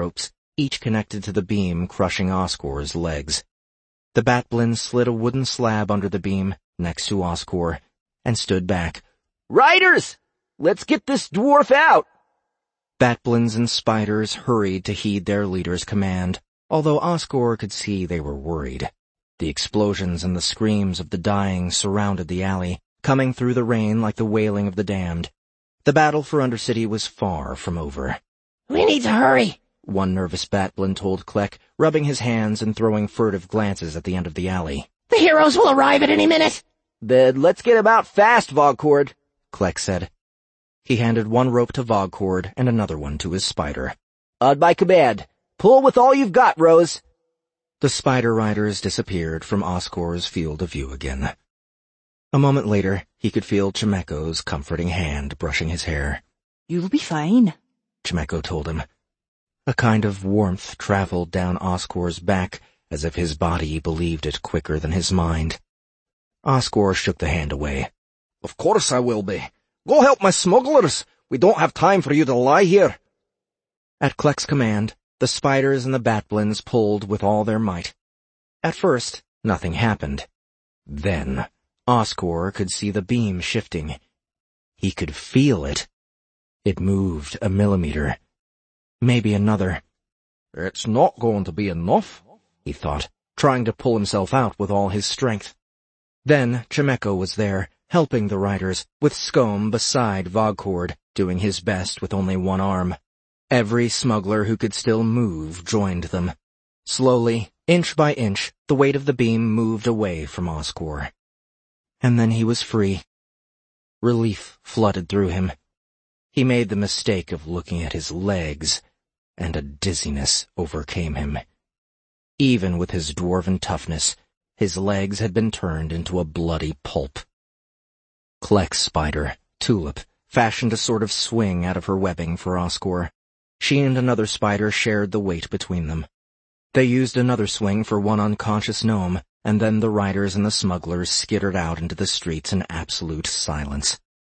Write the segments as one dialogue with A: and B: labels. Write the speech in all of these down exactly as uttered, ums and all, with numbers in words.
A: ropes, each connected to the beam crushing Oscor's legs. The Batblin slid a wooden slab under the beam, next to Oscor, and stood back.
B: "Riders! Let's get this dwarf out!"
A: Batblins and spiders hurried to heed their leader's command, although Oscor could see they were worried. The explosions and the screams of the dying surrounded the alley, coming through the rain like the wailing of the damned. The battle for Undercity was far from over.
B: "We need to hurry,"
A: one nervous Batblin told Kleck, rubbing his hands and throwing furtive glances at the end of the alley.
B: "The heroes will arrive at any minute." "Then let's get him out fast, Vogcord,"
A: Kleck said. He handed one rope to Vogcord and another one to his spider.
B: "On my command. Pull with all you've got, Rose."
A: The spider riders disappeared from Oscor's field of view again. A moment later, he could feel Chimeko's comforting hand brushing his hair.
C: "You'll be fine,"
A: Chimeko told him. A kind of warmth traveled down Oscor's back, as if his body believed it quicker than his mind. Oscor shook the hand away.
D: "Of course I will be. Go help my smugglers. We don't have time for you to lie here."
A: At Kleck's command, the spiders and the Batblins pulled with all their might. At first, nothing happened. Then, Oscor could see the beam shifting. He could feel it. It moved a millimeter. Maybe another.
D: "It's not going to be enough,"
A: he thought, trying to pull himself out with all his strength. Then Chimeko was there, helping the riders, with Scome beside Vogcord, doing his best with only one arm. Every smuggler who could still move joined them. Slowly, inch by inch, the weight of the beam moved away from Oscor. And then he was free. Relief flooded through him. He made the mistake of looking at his legs, and a dizziness overcame him. Even with his dwarven toughness, his legs had been turned into a bloody pulp. Kleck's spider, Tulip, fashioned a sort of swing out of her webbing for Oscor. She and another spider shared the weight between them. They used another swing for one unconscious gnome, and then the riders and the smugglers skittered out into the streets in absolute silence.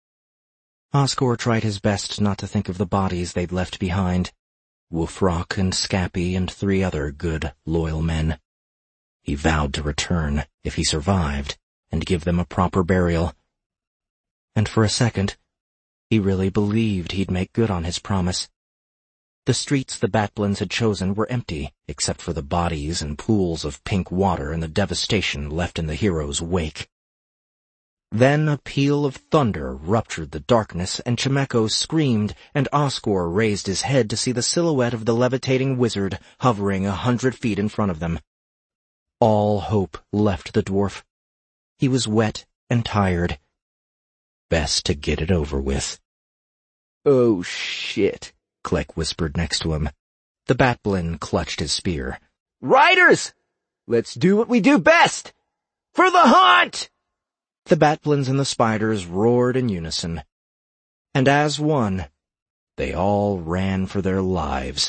A: Oscor tried his best not to think of the bodies they'd left behind. Wolfrock and Scappy and three other good, loyal men. He vowed to return, if he survived, and give them a proper burial. And for a second, he really believed he'd make good on his promise. The streets the Batblins had chosen were empty, except for the bodies and pools of pink water and the devastation left in the hero's wake. Then a peal of thunder ruptured the darkness, and Chimeko screamed, and Oscor raised his head to see the silhouette of the levitating wizard hovering a hundred feet in front of them. All hope left the dwarf. He was wet and tired. Best to get it over with.
B: "Oh, shit,"
A: Kleck whispered next to him. The Batblin clutched his spear.
B: "Riders! Let's do what we do best! For the hunt!"
A: The Batblins and the spiders roared in unison. And as one, they all ran for their lives.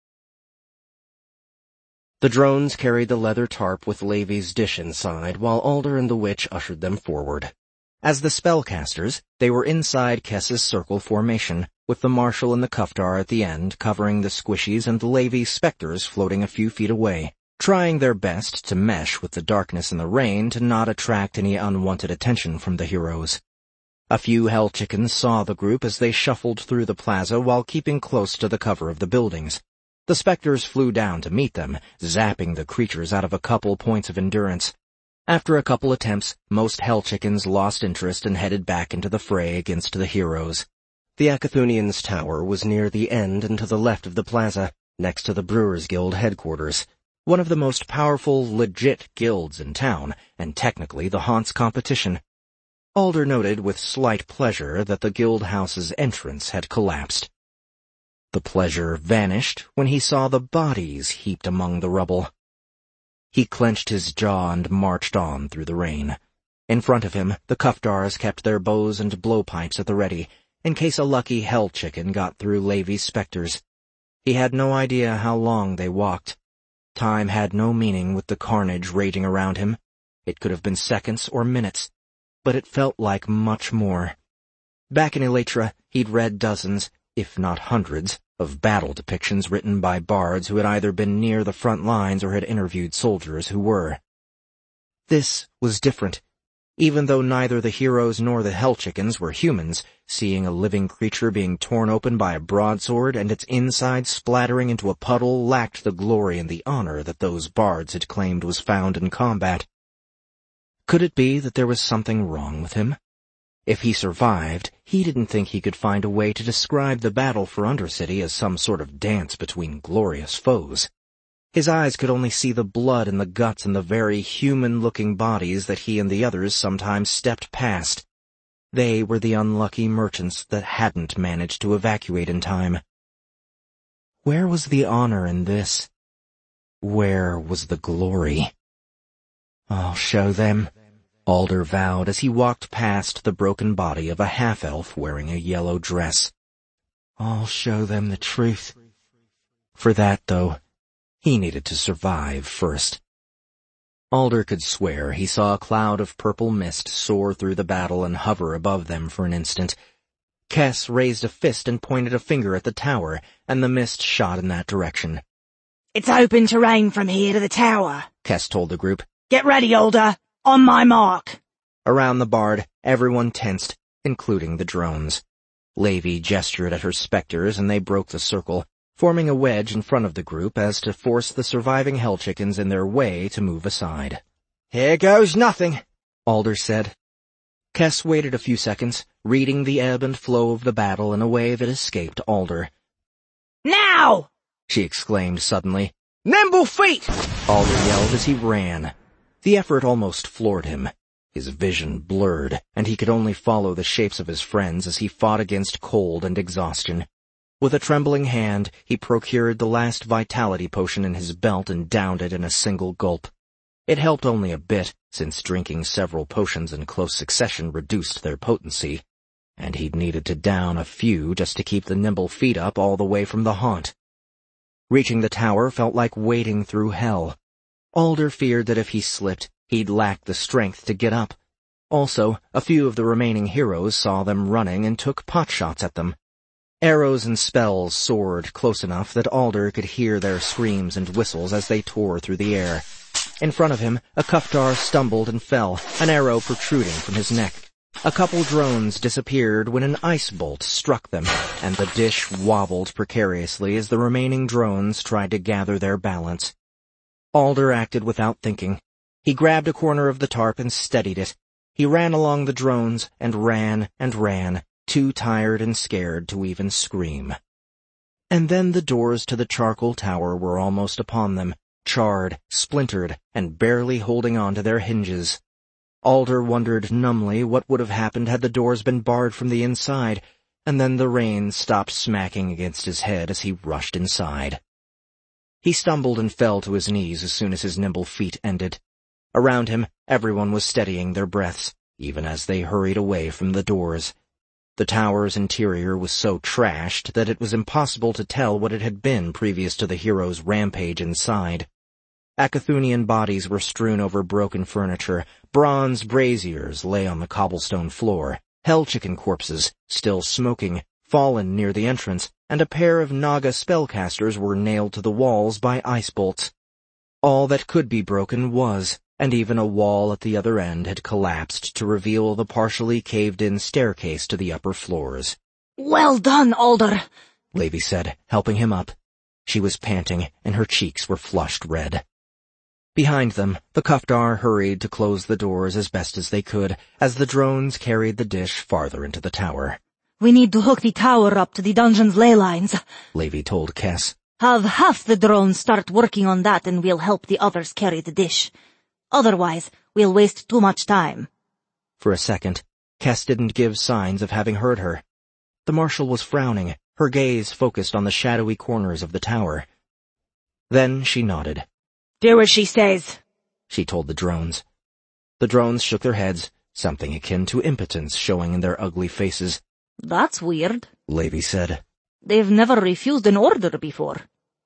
A: The drones carried the leather tarp with Levy's dish inside, while Alder and the witch ushered them forward. As the spellcasters, they were inside Kess's circle formation, with the marshal and the Kuftar at the end covering the squishies and the Levy specters floating a few feet away, trying their best to mesh with the darkness and the rain to not attract any unwanted attention from the heroes. A few hell chickens saw the group as they shuffled through the plaza while keeping close to the cover of the buildings. The specters flew down to meet them, zapping the creatures out of a couple points of endurance. After a couple attempts, most hell chickens lost interest and headed back into the fray against the heroes. The Akathunians' tower was near the end and to the left of the plaza, next to the Brewers Guild headquarters, one of the most powerful, legit guilds in town, and technically the Haunt's competition. Alder noted with slight pleasure that the guild house's entrance had collapsed. The pleasure vanished when he saw the bodies heaped among the rubble. He clenched his jaw and marched on through the rain. In front of him, the Kuftars kept their bows and blowpipes at the ready, in case a lucky hell chicken got through Levy's specters. He had no idea how long they walked. Time had no meaning with the carnage raging around him. It could have been seconds or minutes, but it felt like much more. Back in Elytra, he'd read dozens, if not hundreds, of battle depictions written by bards who had either been near the front lines or had interviewed soldiers who were. This was different. Even though neither the heroes nor the Hell Chickens were humans, seeing a living creature being torn open by a broadsword and its inside splattering into a puddle lacked the glory and the honor that those bards had claimed was found in combat. Could it be that there was something wrong with him? If he survived, he didn't think he could find a way to describe the battle for Undercity as some sort of dance between glorious foes. His eyes could only see the blood and the guts and the very human-looking bodies that he and the others sometimes stepped past. They were the unlucky merchants that hadn't managed to evacuate in time. Where was the honor in this? Where was the glory? I'll show them, Alder vowed as he walked past the broken body of a half-elf wearing a yellow dress. I'll show them the truth. For that, though, he needed to survive first. Alder could swear he saw a cloud of purple mist soar through the battle and hover above them for an instant. Kess raised a fist and pointed a finger at the tower, and the mist shot in that direction.
C: It's open terrain from here to the tower,
A: Kess told the group.
C: Get ready, Alder. On my mark.
A: Around the bard, everyone tensed, including the drones. Levy gestured at her specters and they broke the circle, forming a wedge in front of the group as to force the surviving Hell Chickens in their way to move aside.
B: Here goes nothing,
A: Alder said. Kess waited a few seconds, reading the ebb and flow of the battle in a way that escaped Alder.
C: Now!
A: She exclaimed suddenly.
B: Nimble feet!
A: Alder yelled as he ran. The effort almost floored him. His vision blurred, and he could only follow the shapes of his friends as he fought against cold and exhaustion. With a trembling hand, he procured the last vitality potion in his belt and downed it in a single gulp. It helped only a bit, since drinking several potions in close succession reduced their potency, and he'd needed to down a few just to keep the nimble feet up all the way from the haunt. Reaching the tower felt like wading through hell. Alder feared that if he slipped, he'd lack the strength to get up. Also, a few of the remaining heroes saw them running and took potshots at them. Arrows and spells soared close enough that Alder could hear their screams and whistles as they tore through the air. In front of him, a Kuftar stumbled and fell, an arrow protruding from his neck. A couple drones disappeared when an ice bolt struck them, and the dish wobbled precariously as the remaining drones tried to gather their balance. Alder acted without thinking. He grabbed a corner of the tarp and steadied it. He ran along the drones and ran and ran, too tired and scared to even scream. And then the doors to the charcoal tower were almost upon them, charred, splintered, and barely holding on to their hinges. Alder wondered numbly what would have happened had the doors been barred from the inside, and then the rain stopped smacking against his head as he rushed inside. He stumbled and fell to his knees as soon as his nimble feet ended. Around him, everyone was steadying their breaths, even as they hurried away from the doors. The tower's interior was so trashed that it was impossible to tell what it had been previous to the hero's rampage inside. Akathunian bodies were strewn over broken furniture, bronze braziers lay on the cobblestone floor, Hell Chicken corpses, still smoking, fallen near the entrance, and a pair of Naga spellcasters were nailed to the walls by ice bolts. All that could be broken was, and even a wall at the other end had collapsed to reveal the partially caved-in staircase to the upper floors.
C: Well done, Alder,
A: Levy said, helping him up. She was panting, and her cheeks were flushed red. Behind them, the Kuftar hurried to close the doors as best as they could, as the drones carried the dish farther into the tower.
C: We need to hook the tower up to the dungeon's ley lines,
A: Levy told Kess.
C: Have half the drones start working on that and we'll help the others carry the dish. Otherwise, we'll waste too much time.
A: For a second, Kess didn't give signs of having heard her. The marshal was frowning, her gaze focused on the shadowy corners of the tower. Then she nodded.
C: Do as she says,
A: she told the drones. The drones shook their heads, something akin to impotence showing in their ugly faces.
C: That's weird,
A: Levy said.
C: They've never refused an order before.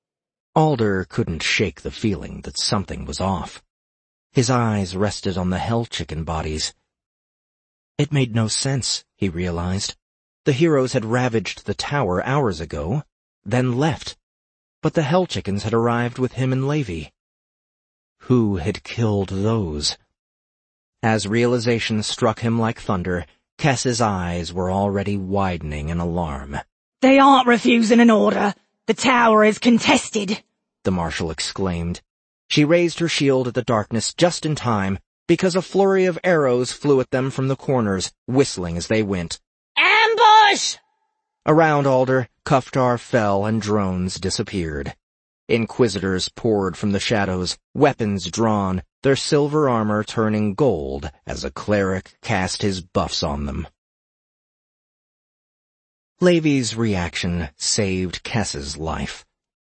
A: Alder couldn't shake the feeling that something was off. His eyes rested on the Hell Chicken bodies. It made no sense, he realized. The heroes had ravaged the tower hours ago. then left. But the Hell Chickens had arrived with him and Levi. Who had killed those? As realization struck him like thunder, Kess's eyes were already widening in alarm.
E: They aren't refusing an order. The tower is contested,
A: the Marshal exclaimed. She raised her shield at the darkness just in time, because a flurry of arrows flew at them from the corners, whistling as they went.
E: Ambush!
A: Around Alder, Kuftar fell and drones disappeared. Inquisitors poured from the shadows, weapons drawn, their silver armor turning gold as a cleric cast his buffs on them. Levi's reaction saved Kess's life.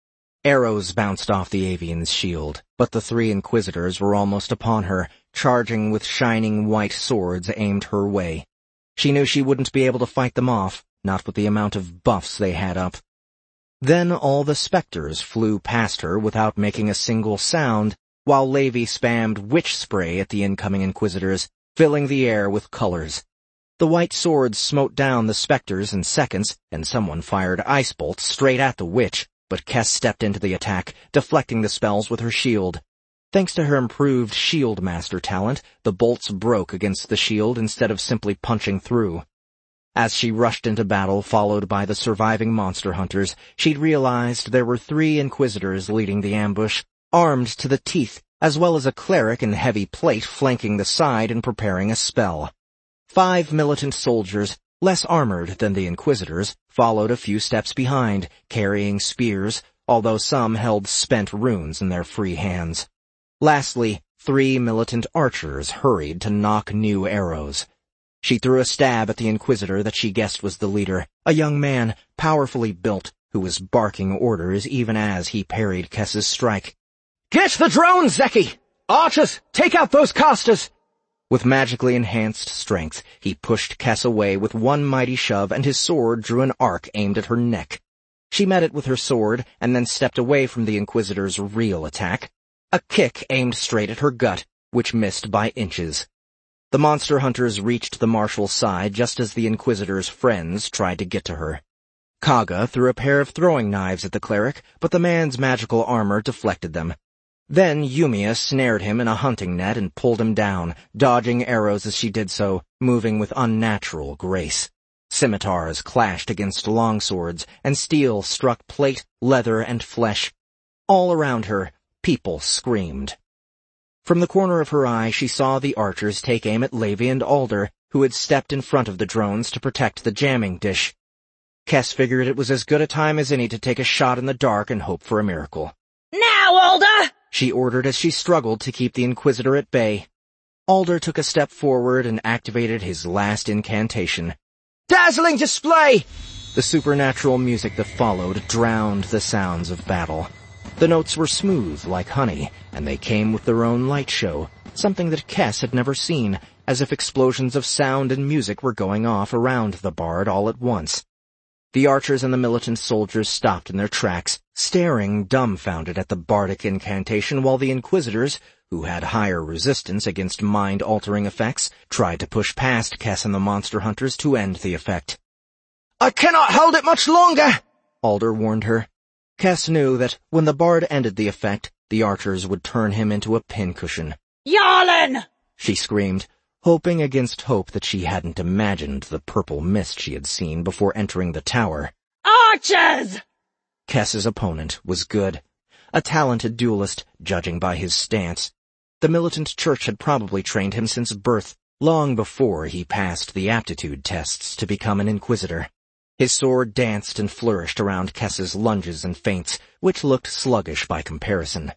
A: Arrows bounced off the avian's shield, but the three Inquisitors were almost upon her, charging with shining white swords aimed her way. She knew she wouldn't be able to fight them off, not with the amount of buffs they had up. Then all the specters flew past her without making a single sound, while Levi spammed witch spray at the incoming Inquisitors, filling the air with colors. The white swords smote down the specters in seconds, and someone fired ice bolts straight at the witch, but Kess stepped into the attack, deflecting the spells with her shield. Thanks to her improved shield master talent, the bolts broke against the shield instead of simply punching through. As she rushed into battle, followed by the surviving monster hunters, she'd realized there were three Inquisitors leading the ambush, armed to the teeth, as well as a cleric in heavy plate flanking the side and preparing a spell. Five militant soldiers, less armored than the Inquisitors, followed a few steps behind, carrying spears, although some held spent runes in their free hands. Lastly, three militant archers hurried to nock new arrows. She threw a stab at the Inquisitor that she guessed was the leader, a young man, powerfully built, who was barking orders even as he parried Kess's strike.
B: "Get the drones, Zeki! Archers, take out those casters!"
A: With magically enhanced strength, he pushed Kess away with one mighty shove, and his sword drew an arc aimed at her neck. She met it with her sword, and then stepped away from the Inquisitor's real attack. A kick aimed straight at her gut, which missed by inches. The monster hunters reached the Marshal's side just as the Inquisitor's friends tried to get to her. Kaga threw a pair of throwing knives at the cleric, but the man's magical armor deflected them. Then Yumiya snared him in a hunting net and pulled him down, dodging arrows as she did so, moving with unnatural grace. Scimitars clashed against longswords, and steel struck plate, leather, and flesh. All around her, people screamed. From the corner of her eye, she saw the archers take aim at Levi and Alder, who had stepped in front of the drones to protect the jamming dish. Kess figured it was as good a time as any to take a shot in the dark and hope for a miracle.
E: Now, Alder!
A: She ordered as she struggled to keep the Inquisitor at bay. Alder took a step forward and activated his last incantation.
B: Dazzling display!
A: The supernatural music that followed drowned the sounds of battle. The notes were smooth like honey, and they came with their own light show, something that Kess had never seen, as if explosions of sound and music were going off around the bard all at once. The archers and the militant soldiers stopped in their tracks, staring dumbfounded at the bardic incantation, while the Inquisitors, who had higher resistance against mind-altering effects, tried to push past Kess and the monster hunters to end the effect.
B: "I cannot hold it much longer,"
A: Alder warned her. Kess knew that when the bard ended the effect, the archers would turn him into a pincushion.
E: Yarlin!
A: She screamed, hoping against hope that she hadn't imagined the purple mist she had seen before entering the tower.
E: Archers!
A: Kess's opponent was good. A talented duelist, judging by his stance. The militant church had probably trained him since birth, long before he passed the aptitude tests to become an Inquisitor. His sword danced and flourished around Kess's lunges and feints, which looked sluggish by comparison.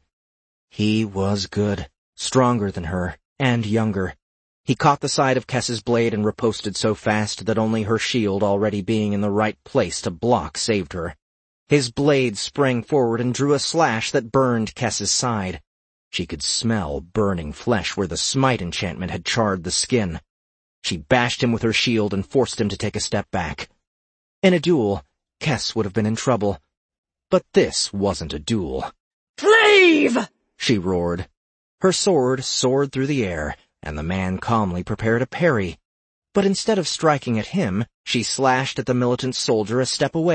A: He was good, stronger than her, and younger. He caught the side of Kess's blade and riposted so fast that only her shield already being in the right place to block saved her. His blade sprang forward and drew a slash that burned Kess's side. She could smell burning flesh where the smite enchantment had charred the skin. She bashed him with her shield and forced him to take a step back. In a duel, Kess would have been in trouble. But this wasn't a duel.
E: Cleave!
A: She roared. Her sword soared through the air, and the man calmly prepared a parry. But instead of striking at him, she slashed at the militant soldier a step away,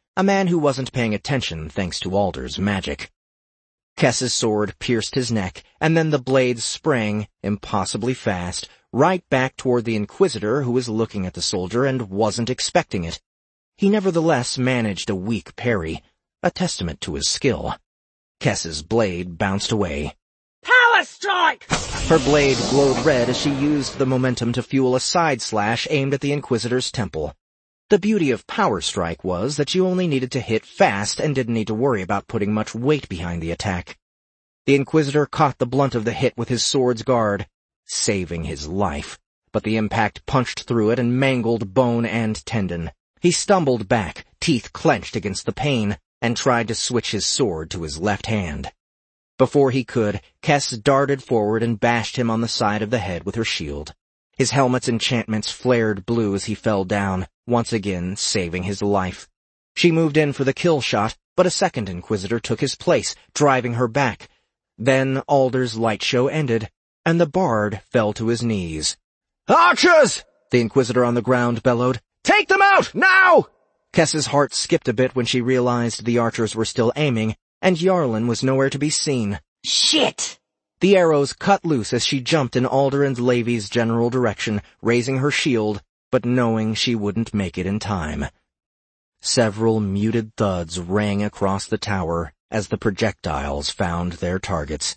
A: a man who wasn't paying attention thanks to Alder's magic. Kess's sword pierced his neck, and then the blade sprang, impossibly fast, right back toward the Inquisitor who was looking at the soldier and wasn't expecting it. He nevertheless managed a weak parry, a testament to his skill. Kess's blade bounced away.
E: Power strike!
A: Her blade glowed red as she used the momentum to fuel a side slash aimed at the Inquisitor's temple. The beauty of Power Strike was that you only needed to hit fast and didn't need to worry about putting much weight behind the attack. The Inquisitor caught the blunt of the hit with his sword's guard, saving his life, but the impact punched through it and mangled bone and tendon. He stumbled back, teeth clenched against the pain, and tried to switch his sword to his left hand. Before he could, Kess darted forward and bashed him on the side of the head with her shield. His helmet's enchantments flared blue as he fell down, once again saving his life. She moved in for the kill shot, but a second Inquisitor took his place, driving her back. Then Alder's light show ended, and the bard fell to his knees.
B: Archers!
A: The Inquisitor on the ground bellowed.
B: Take them out, now!
A: Kess's heart skipped a bit when she realized the archers were still aiming, and Yarlin was nowhere to be seen.
E: Shit!
A: The arrows cut loose as she jumped in Alder and Levi's general direction, raising her shield, but knowing she wouldn't make it in time. Several muted thuds rang across the tower as the projectiles found their targets.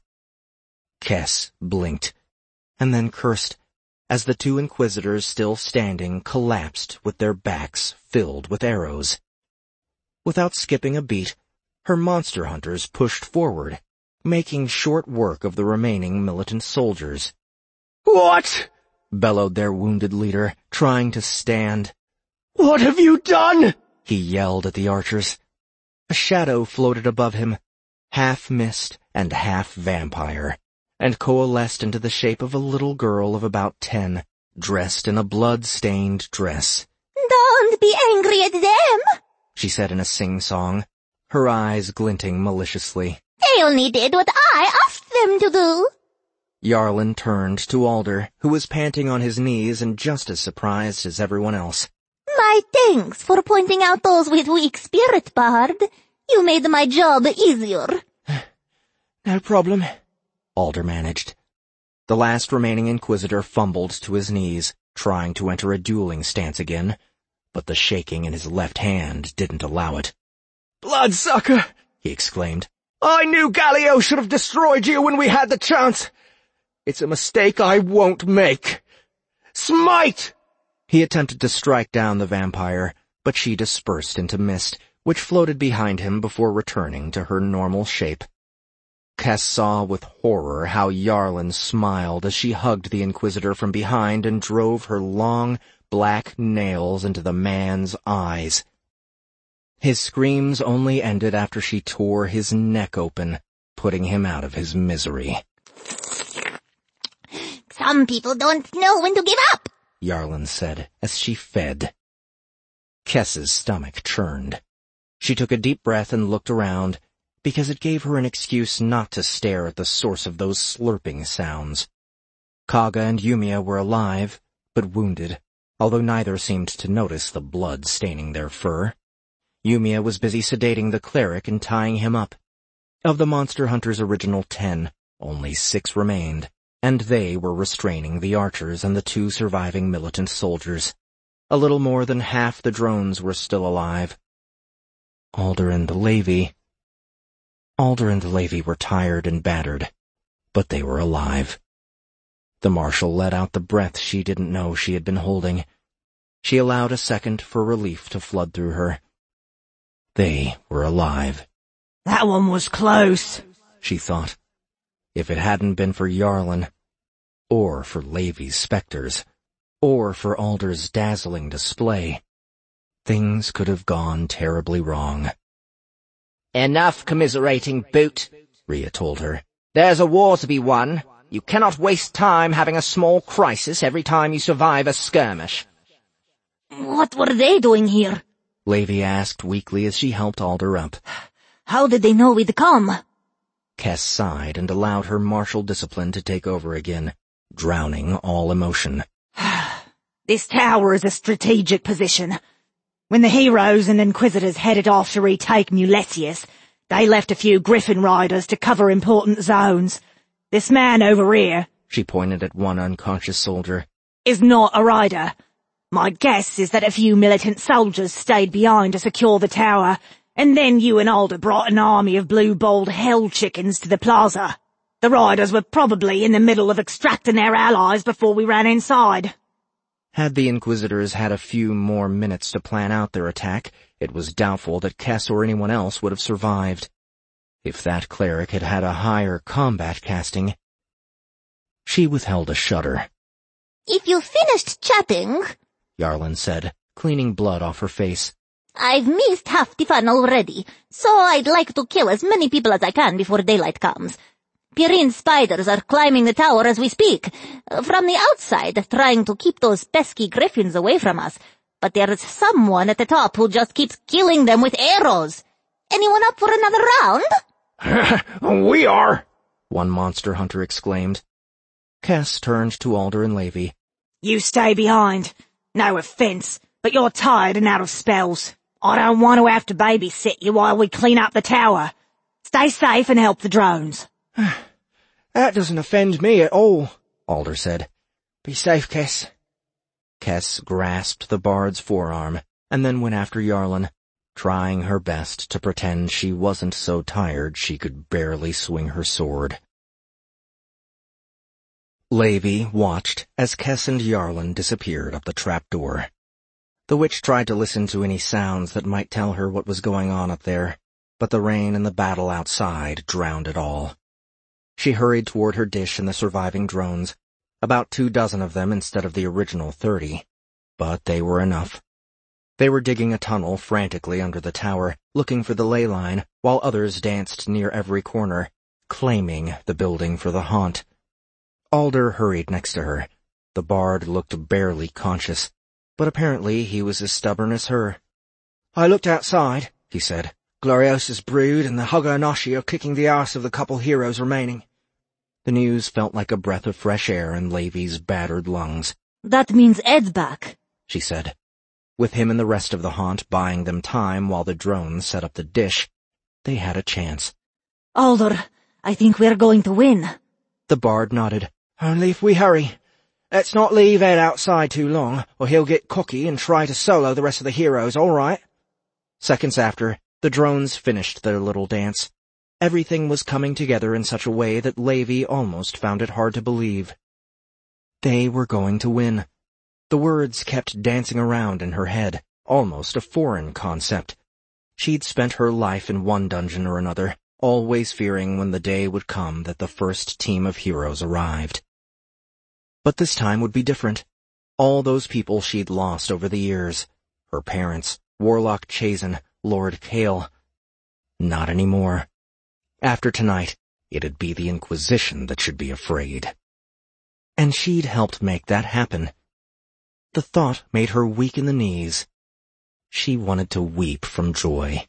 A: Kess blinked, and then cursed, as the two Inquisitors still standing collapsed with their backs filled with arrows. Without skipping a beat, her monster hunters pushed forward, making short work of the remaining militant soldiers.
B: What?
A: Bellowed their wounded leader, trying to stand.
B: What have you done?
A: He yelled at the archers. A shadow floated above him, half mist and half vampire, and coalesced into the shape of a little girl of about ten, dressed in a blood-stained dress.
C: Don't be angry at them,
A: she said in a sing-song, her eyes glinting maliciously.
C: They only did what I asked them to do.
A: Yarlin turned to Alder, who was panting on his knees and just as surprised as everyone else.
C: My thanks for pointing out those with weak spirit, Bard. You made my job easier.
A: No problem, Alder managed. The last remaining Inquisitor fumbled to his knees, trying to enter a dueling stance again, but the shaking in his left hand didn't allow it.
B: Bloodsucker!
A: He exclaimed.
B: I knew Galio should have destroyed you when we had the chance. It's a mistake I won't make. Smite!
A: He attempted to strike down the vampire, but she dispersed into mist, which floated behind him before returning to her normal shape. Kess saw with horror how Yarlin smiled as she hugged the Inquisitor from behind and drove her long, black nails into the man's eyes. His screams only ended after she tore his neck open, putting him out of his misery.
C: Some people don't know when to give up,
A: Yarlin said as she fed. Kess's stomach churned. She took a deep breath and looked around, because it gave her an excuse not to stare at the source of those slurping sounds. Kaga and Yumiya were alive, but wounded, although neither seemed to notice the blood staining their fur. Yumiya was busy sedating the cleric and tying him up. Of the Monster Hunter's original ten, only six remained, and they were restraining the archers and the two surviving militant soldiers. A little more than half the drones were still alive. Alder and Levi... Alder and Levi were tired and battered, but they were alive. The Marshal let out the breath she didn't know she had been holding. She allowed a second for relief to flood through her. They were alive.
E: That one was close,
A: she thought. If it hadn't been for Yarlin, or for Levi's specters, or for Alder's dazzling display, things could have gone terribly wrong.
B: Enough commiserating, Boot, Rhea told her. There's a war to be won. You cannot waste time having a small crisis every time you survive a skirmish.
C: What were they doing here?
A: Levi asked weakly as she helped Alder up.
C: How did they know we'd come?
A: Kess sighed and allowed her martial discipline to take over again, drowning all emotion.
E: This tower is a strategic position. When the heroes and Inquisitors headed off to retake Mulesius, they left a few Griffin riders to cover important zones. This man over here,"
A: she pointed at one unconscious soldier,
E: "is not a rider. My guess is that a few militant soldiers stayed behind to secure the tower, and then you and Alder brought an army of blue-balled hell chickens to the plaza. The riders were probably in the middle of extracting their allies before we ran inside."
A: Had the Inquisitors had a few more minutes to plan out their attack, it was doubtful that Kess or anyone else would have survived. If that cleric had had a higher combat casting... She withheld a shudder.
F: "If you finished chatting,"
A: Yarlin said, cleaning blood off her face,
F: "I've missed half the fun already, so I'd like to kill as many people as I can before daylight comes. Pirine spiders are climbing the tower as we speak, from the outside, trying to keep those pesky griffins away from us, but there's someone at the top who just keeps killing them with arrows. Anyone up for another round?"
D: "We are!"
A: one monster hunter exclaimed. Kess turned to Alder and Levi.
E: "You stay behind. No offense, but you're tired and out of spells. I don't want to have to babysit you while we clean up the tower. Stay safe and help the drones."
D: "That doesn't offend me at all," Alder said. "Be safe, Kess."
A: Kess grasped the bard's forearm and then went after Yarlin, trying her best to pretend she wasn't so tired she could barely swing her sword. Levi watched as Kess and Yarlin disappeared up the trapdoor. The witch tried to listen to any sounds that might tell her what was going on up there, but the rain and the battle outside drowned it all. She hurried toward her dish and the surviving drones, about two dozen of them instead of the original thirty, but they were enough. They were digging a tunnel frantically under the tower, looking for the ley line, while others danced near every corner, claiming the building for the haunt. Alder hurried next to her. The bard looked barely conscious, but apparently he was as stubborn as her.
D: "I looked outside," he said. "Gloriosa's brood and the Hugger-Noshi are kicking the arse of the couple heroes remaining."
A: The news felt like a breath of fresh air in Levi's battered lungs.
C: "That means Ed's back,"
A: she said. With him and the rest of the haunt buying them time while the drones set up the dish, they had a chance.
C: "Alder, I think we're going to win."
A: The bard nodded.
D: "Only if we hurry. Let's not leave Ed outside too long, or he'll get cocky and try to solo the rest of the heroes, all right?"
A: Seconds after, the drones finished their little dance. Everything was coming together in such a way that Levi almost found it hard to believe. They were going to win. The words kept dancing around in her head, almost a foreign concept. She'd spent her life in one dungeon or another, always fearing when the day would come that the first team of heroes arrived. But this time would be different. All those people she'd lost over the years, her parents, Warlock Chazen, Lord Kale. Not anymore. After tonight, it'd be the Inquisition that should be afraid. And she'd helped make that happen. The thought made her weak in the knees. She wanted to weep from joy.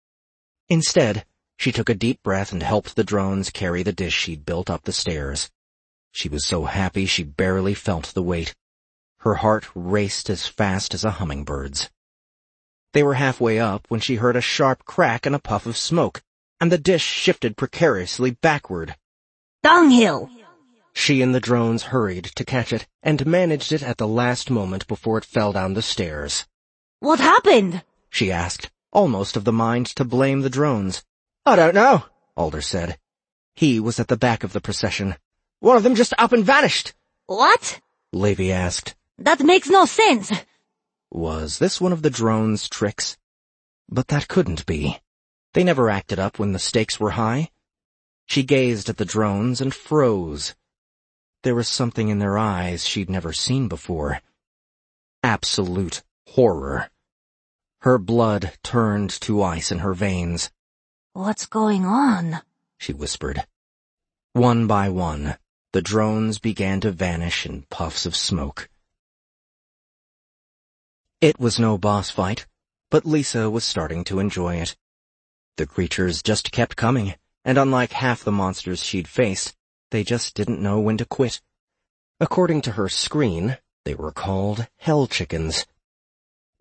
A: Instead, she took a deep breath and helped the drones carry the dish she'd built up the stairs. She was so happy she barely felt the weight. Her heart raced as fast as a hummingbird's. They were halfway up when she heard a sharp crack and a puff of smoke, and the dish shifted precariously backward.
C: "Dunghill!"
A: She and the drones hurried to catch it, and managed it at the last moment before it fell down the stairs.
C: "What happened?"
A: she asked, almost of the mind to blame the drones.
D: "I don't know,"
A: Alder said. He was at the back of the procession.
D: "One of them just up and vanished."
C: "What?"
A: Levi asked.
C: "That makes no sense."
A: Was this one of the drones' tricks? But that couldn't be. They never acted up when the stakes were high. She gazed at the drones and froze. There was something in their eyes she'd never seen before. Absolute horror. Her blood turned to ice in her veins.
C: "What's going on?"
A: she whispered. One by one, the drones began to vanish in puffs of smoke. It was no boss fight, but Lisa was starting to enjoy it. The creatures just kept coming, and unlike half the monsters she'd faced, they just didn't know when to quit. According to her screen, they were called hell chickens.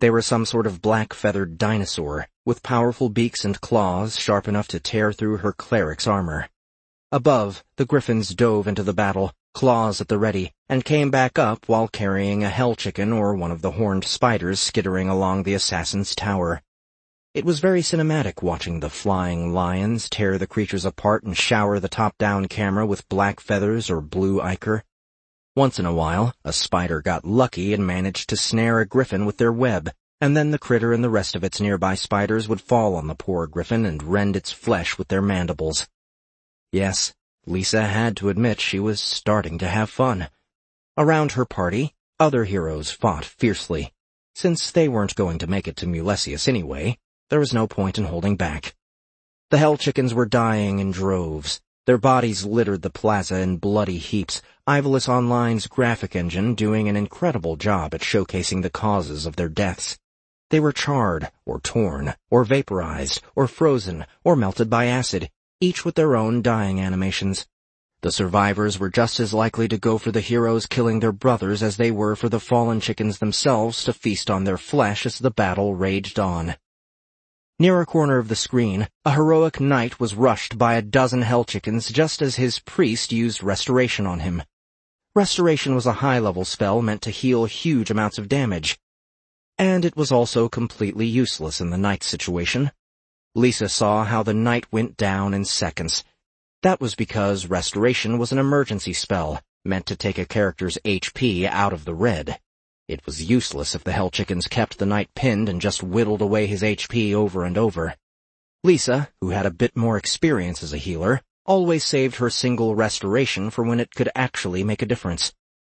A: They were some sort of black-feathered dinosaur, with powerful beaks and claws sharp enough to tear through her cleric's armor. Above, the griffins dove into the battle, claws at the ready, and came back up while carrying a hell chicken or one of the horned spiders skittering along the assassin's tower. It was very cinematic watching the flying lions tear the creatures apart and shower the top-down camera with black feathers or blue ichor. Once in a while, a spider got lucky and managed to snare a griffin with their web, and then the critter and the rest of its nearby spiders would fall on the poor griffin and rend its flesh with their mandibles. Yes, Lisa had to admit she was starting to have fun. Around her party, other heroes fought fiercely. Since they weren't going to make it to Mulesius anyway, there was no point in holding back. The hell chickens were dying in droves. Their bodies littered the plaza in bloody heaps, Ivalice Online's graphic engine doing an incredible job at showcasing the causes of their deaths. They were charred, or torn, or vaporized, or frozen, or melted by acid, each with their own dying animations. The survivors were just as likely to go for the heroes killing their brothers as they were for the fallen chickens themselves to feast on their flesh as the battle raged on. Near a corner of the screen, a heroic knight was rushed by a dozen hell chickens just as his priest used Restoration on him. Restoration was a high-level spell meant to heal huge amounts of damage. And it was also completely useless in the knight's situation. Lisa saw how the knight went down in seconds. That was because Restoration was an emergency spell, meant to take a character's H P out of the red. It was useless if the hell chickens kept the knight pinned and just whittled away his H P over and over. Lisa, who had a bit more experience as a healer, always saved her single restoration for when it could actually make a difference.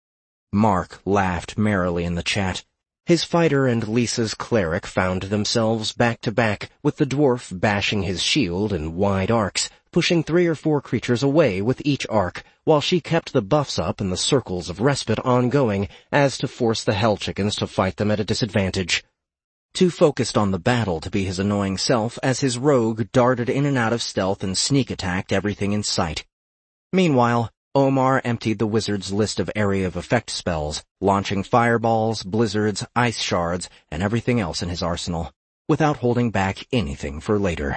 A: Mark laughed merrily in the chat. His fighter and Lisa's cleric found themselves back-to-back, with the dwarf bashing his shield in wide arcs, pushing three or four creatures away with each arc, while she kept the buffs up and the circles of respite ongoing as to force the hell chickens to fight them at a disadvantage. Too focused on the battle to be his annoying self as his rogue darted in and out of stealth and sneak-attacked everything in sight. Meanwhile, Omar emptied the wizard's list of area of effect spells, launching fireballs, blizzards, ice shards, and everything else in his arsenal, without holding back anything for later.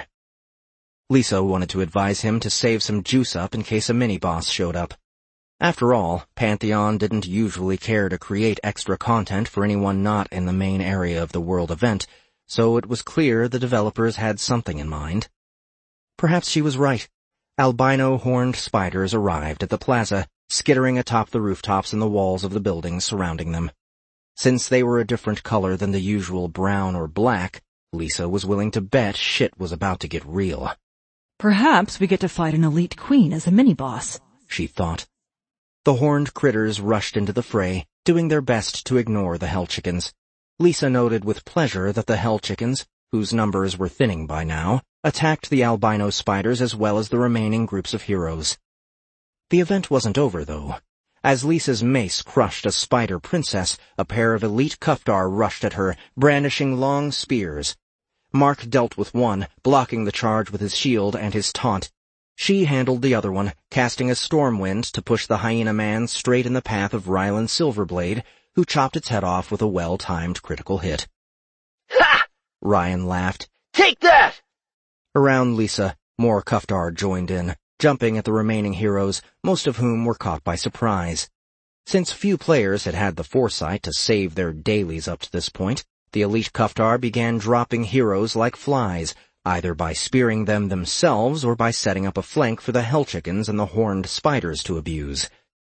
A: Lisa wanted to advise him to save some juice up in case a mini-boss showed up. After all, Pantheon didn't usually care to create extra content for anyone not in the main area of the world event, so it was clear the developers had something in mind. Perhaps she was right. Albino horned spiders arrived at the plaza, skittering atop the rooftops and the walls of the buildings surrounding them. Since they were a different color than the usual brown or black, Lisa was willing to bet shit was about to get real.
E: Perhaps we get to fight an elite queen as a mini-boss,
A: she thought. The horned critters rushed into the fray, doing their best to ignore the hell chickens. Lisa noted with pleasure that the hell chickens, whose numbers were thinning by now, attacked the albino spiders as well as the remaining groups of heroes. The event wasn't over, though. As Lisa's mace crushed a spider princess, a pair of elite Kuftar rushed at her, brandishing long spears. Mark dealt with one, blocking the charge with his shield and his taunt. She handled the other one, casting a stormwind to push the hyena man straight in the path of Rylan Silverblade, who chopped its head off with a well-timed critical hit.
B: Ha!
A: Ryan laughed.
B: Take that!
A: Around Lisa, more Kuftar joined in, jumping at the remaining heroes, most of whom were caught by surprise. Since few players had had the foresight to save their dailies up to this point, the elite Kuftar began dropping heroes like flies, either by spearing them themselves or by setting up a flank for the hell chickens and the horned spiders to abuse.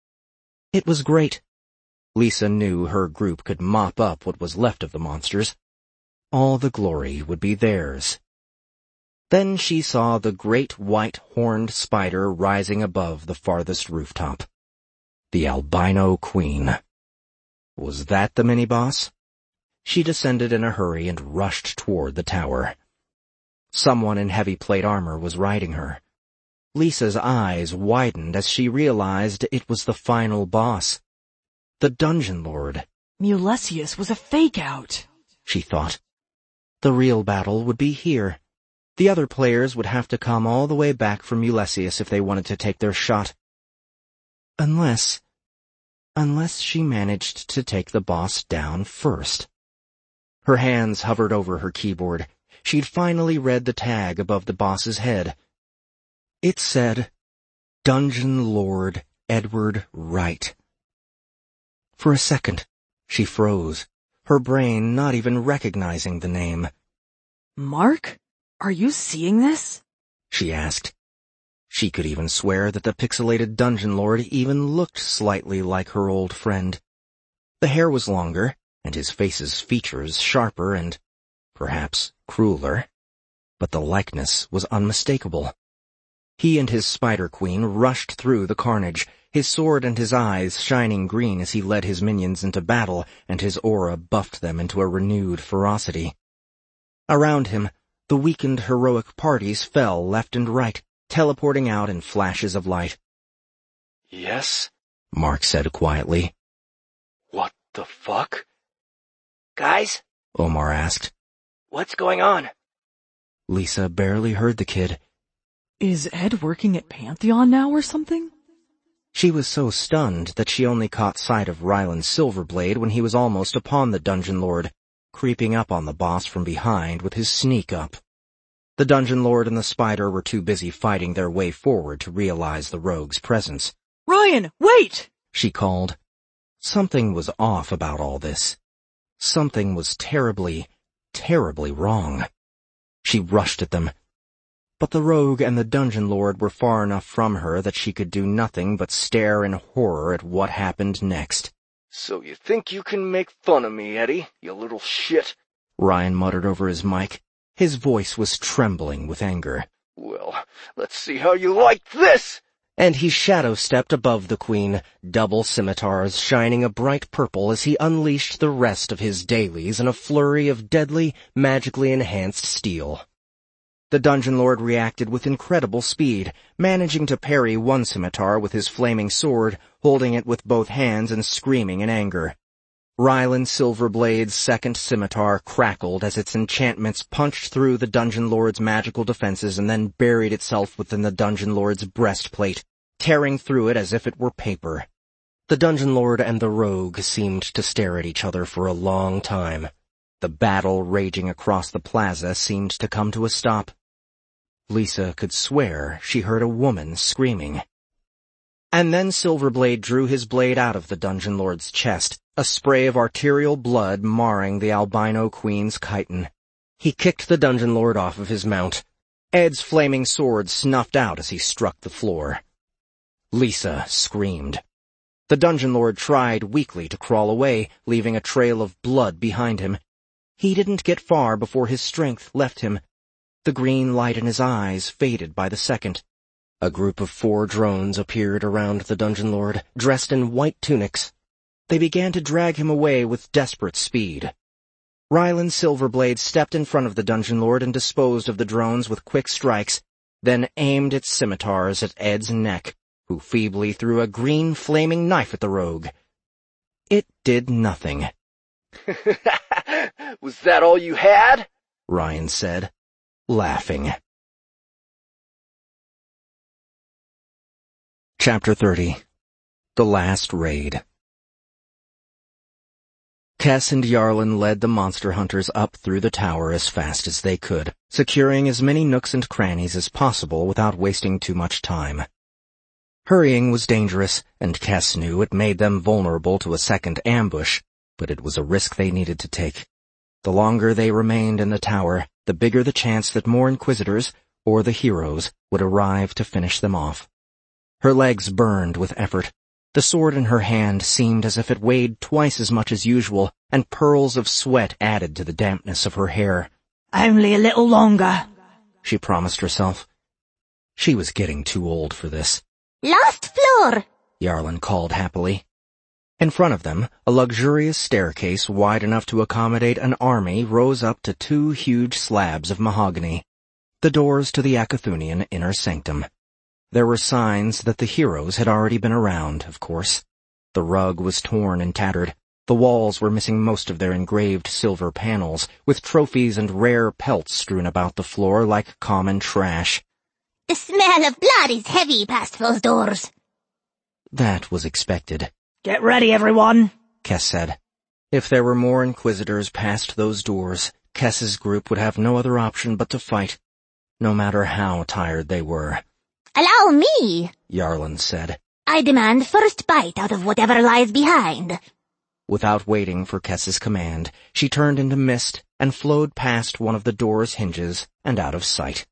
A: It was great. Lisa knew her group could mop up what was left of the monsters. All the glory would be theirs. Then she saw the great white horned spider rising above the farthest rooftop. The albino queen. Was that the mini-boss? She descended in a hurry and rushed toward the tower. Someone in heavy plate armor was riding her. Lisa's eyes widened as she realized it was the final boss. The Dungeon Lord.
E: Mulesius was a fake-out,
A: she thought. The real battle would be here. The other players would have to come all the way back from Mulesius if they wanted to take their shot. Unless... Unless she managed to take the boss down first. Her hands hovered over her keyboard. She'd finally read the tag above the boss's head. It said, Dungeon Lord Edward Wright. For a second, she froze, her brain not even recognizing the name.
E: Mark? Are you seeing this?
A: She asked. She could even swear that the pixelated Dungeon Lord even looked slightly like her old friend. The hair was longer, and his face's features sharper and, perhaps, crueler, but the likeness was unmistakable. He and his Spider Queen rushed through the carnage, his sword and his eyes shining green as he led his minions into battle, and his aura buffed them into a renewed ferocity. Around him, the weakened heroic parties fell left and right, teleporting out in flashes of light.
D: Yes?
A: Mark said quietly.
D: What the fuck? Guys?
A: Omar asked.
D: What's going on?
A: Lisa barely heard the kid.
E: Is Ed working at Pantheon now or something?
A: She was so stunned that she only caught sight of Ryland Silverblade when he was almost upon the Dungeon Lord, creeping up on the boss from behind with his sneak up. The Dungeon Lord and the Spider were too busy fighting their way forward to realize the rogue's presence.
E: Ryan, wait!
A: She called. Something was off about all this. Something was terribly, terribly wrong. She rushed at them. But the rogue and the Dungeon Lord were far enough from her that she could do nothing but stare in horror at what happened next.
D: So you think you can make fun of me, Eddie, you little shit?
A: Ryan muttered over his mic. His voice was trembling with anger.
D: Well, let's see how you like this!
A: And he shadow-stepped above the queen, double scimitars shining a bright purple as he unleashed the rest of his dailies in a flurry of deadly, magically enhanced steel. The Dungeon Lord reacted with incredible speed, managing to parry one scimitar with his flaming sword, holding it with both hands and screaming in anger. Ryland Silverblade's second scimitar crackled as its enchantments punched through the Dungeon Lord's magical defenses and then buried itself within the Dungeon Lord's breastplate, tearing through it as if it were paper. The Dungeon Lord and the rogue seemed to stare at each other for a long time. The battle raging across the plaza seemed to come to a stop. Lisa could swear she heard a woman screaming. And then Silverblade drew his blade out of the Dungeon Lord's chest, a spray of arterial blood marring the albino queen's chitin. He kicked the Dungeon Lord off of his mount. Ed's flaming sword snuffed out as he struck the floor. Lisa screamed. The Dungeon Lord tried weakly to crawl away, leaving a trail of blood behind him. He didn't get far before his strength left him. The green light in his eyes faded by the second. A group of four drones appeared around the Dungeon Lord, dressed in white tunics. They began to drag him away with desperate speed. Ryland Silverblade stepped in front of the Dungeon Lord and disposed of the drones with quick strikes, then aimed its scimitars at Ed's neck, who feebly threw a green flaming knife at the rogue. It did nothing.
D: Was that all you had?
A: Ryan said, laughing. Chapter thirty. The Last Raid. Kess and Yarlin led the monster hunters up through the tower as fast as they could, securing as many nooks and crannies as possible without wasting too much time. Hurrying was dangerous, and Kess knew it made them vulnerable to a second ambush, but it was a risk they needed to take. The longer they remained in the tower, the bigger the chance that more Inquisitors, or the heroes, would arrive to finish them off. Her legs burned with effort. The sword in her hand seemed as if it weighed twice as much as usual, and pearls of sweat added to the dampness of her hair.
E: Only a little longer,
A: she promised herself. She was getting too old for this.
F: Last floor!
A: Yarlin called happily. In front of them, a luxurious staircase wide enough to accommodate an army rose up to two huge slabs of mahogany, the doors to the Akathunian inner sanctum. There were signs that the heroes had already been around, of course. The rug was torn and tattered. The walls were missing most of their engraved silver panels, with trophies and rare pelts strewn about the floor like common trash.
F: The smell of blood is heavy past those doors.
A: That was expected.
E: Get ready, everyone,
A: Kess said. If there were more Inquisitors past those doors, Kess's group would have no other option but to fight, no matter how tired they were.
F: Allow me,
A: Yarlan said.
F: I demand first bite out of whatever lies behind.
A: Without waiting for Kess's command, she turned into mist and flowed past one of the door's hinges and out of sight.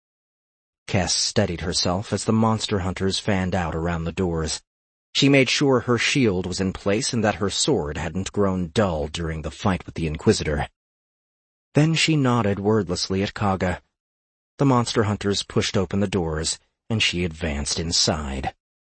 A: Kess steadied herself as the monster hunters fanned out around the doors. She made sure her shield was in place and that her sword hadn't grown dull during the fight with the Inquisitor. Then she nodded wordlessly at Kaga. The monster hunters pushed open the doors, and she advanced inside.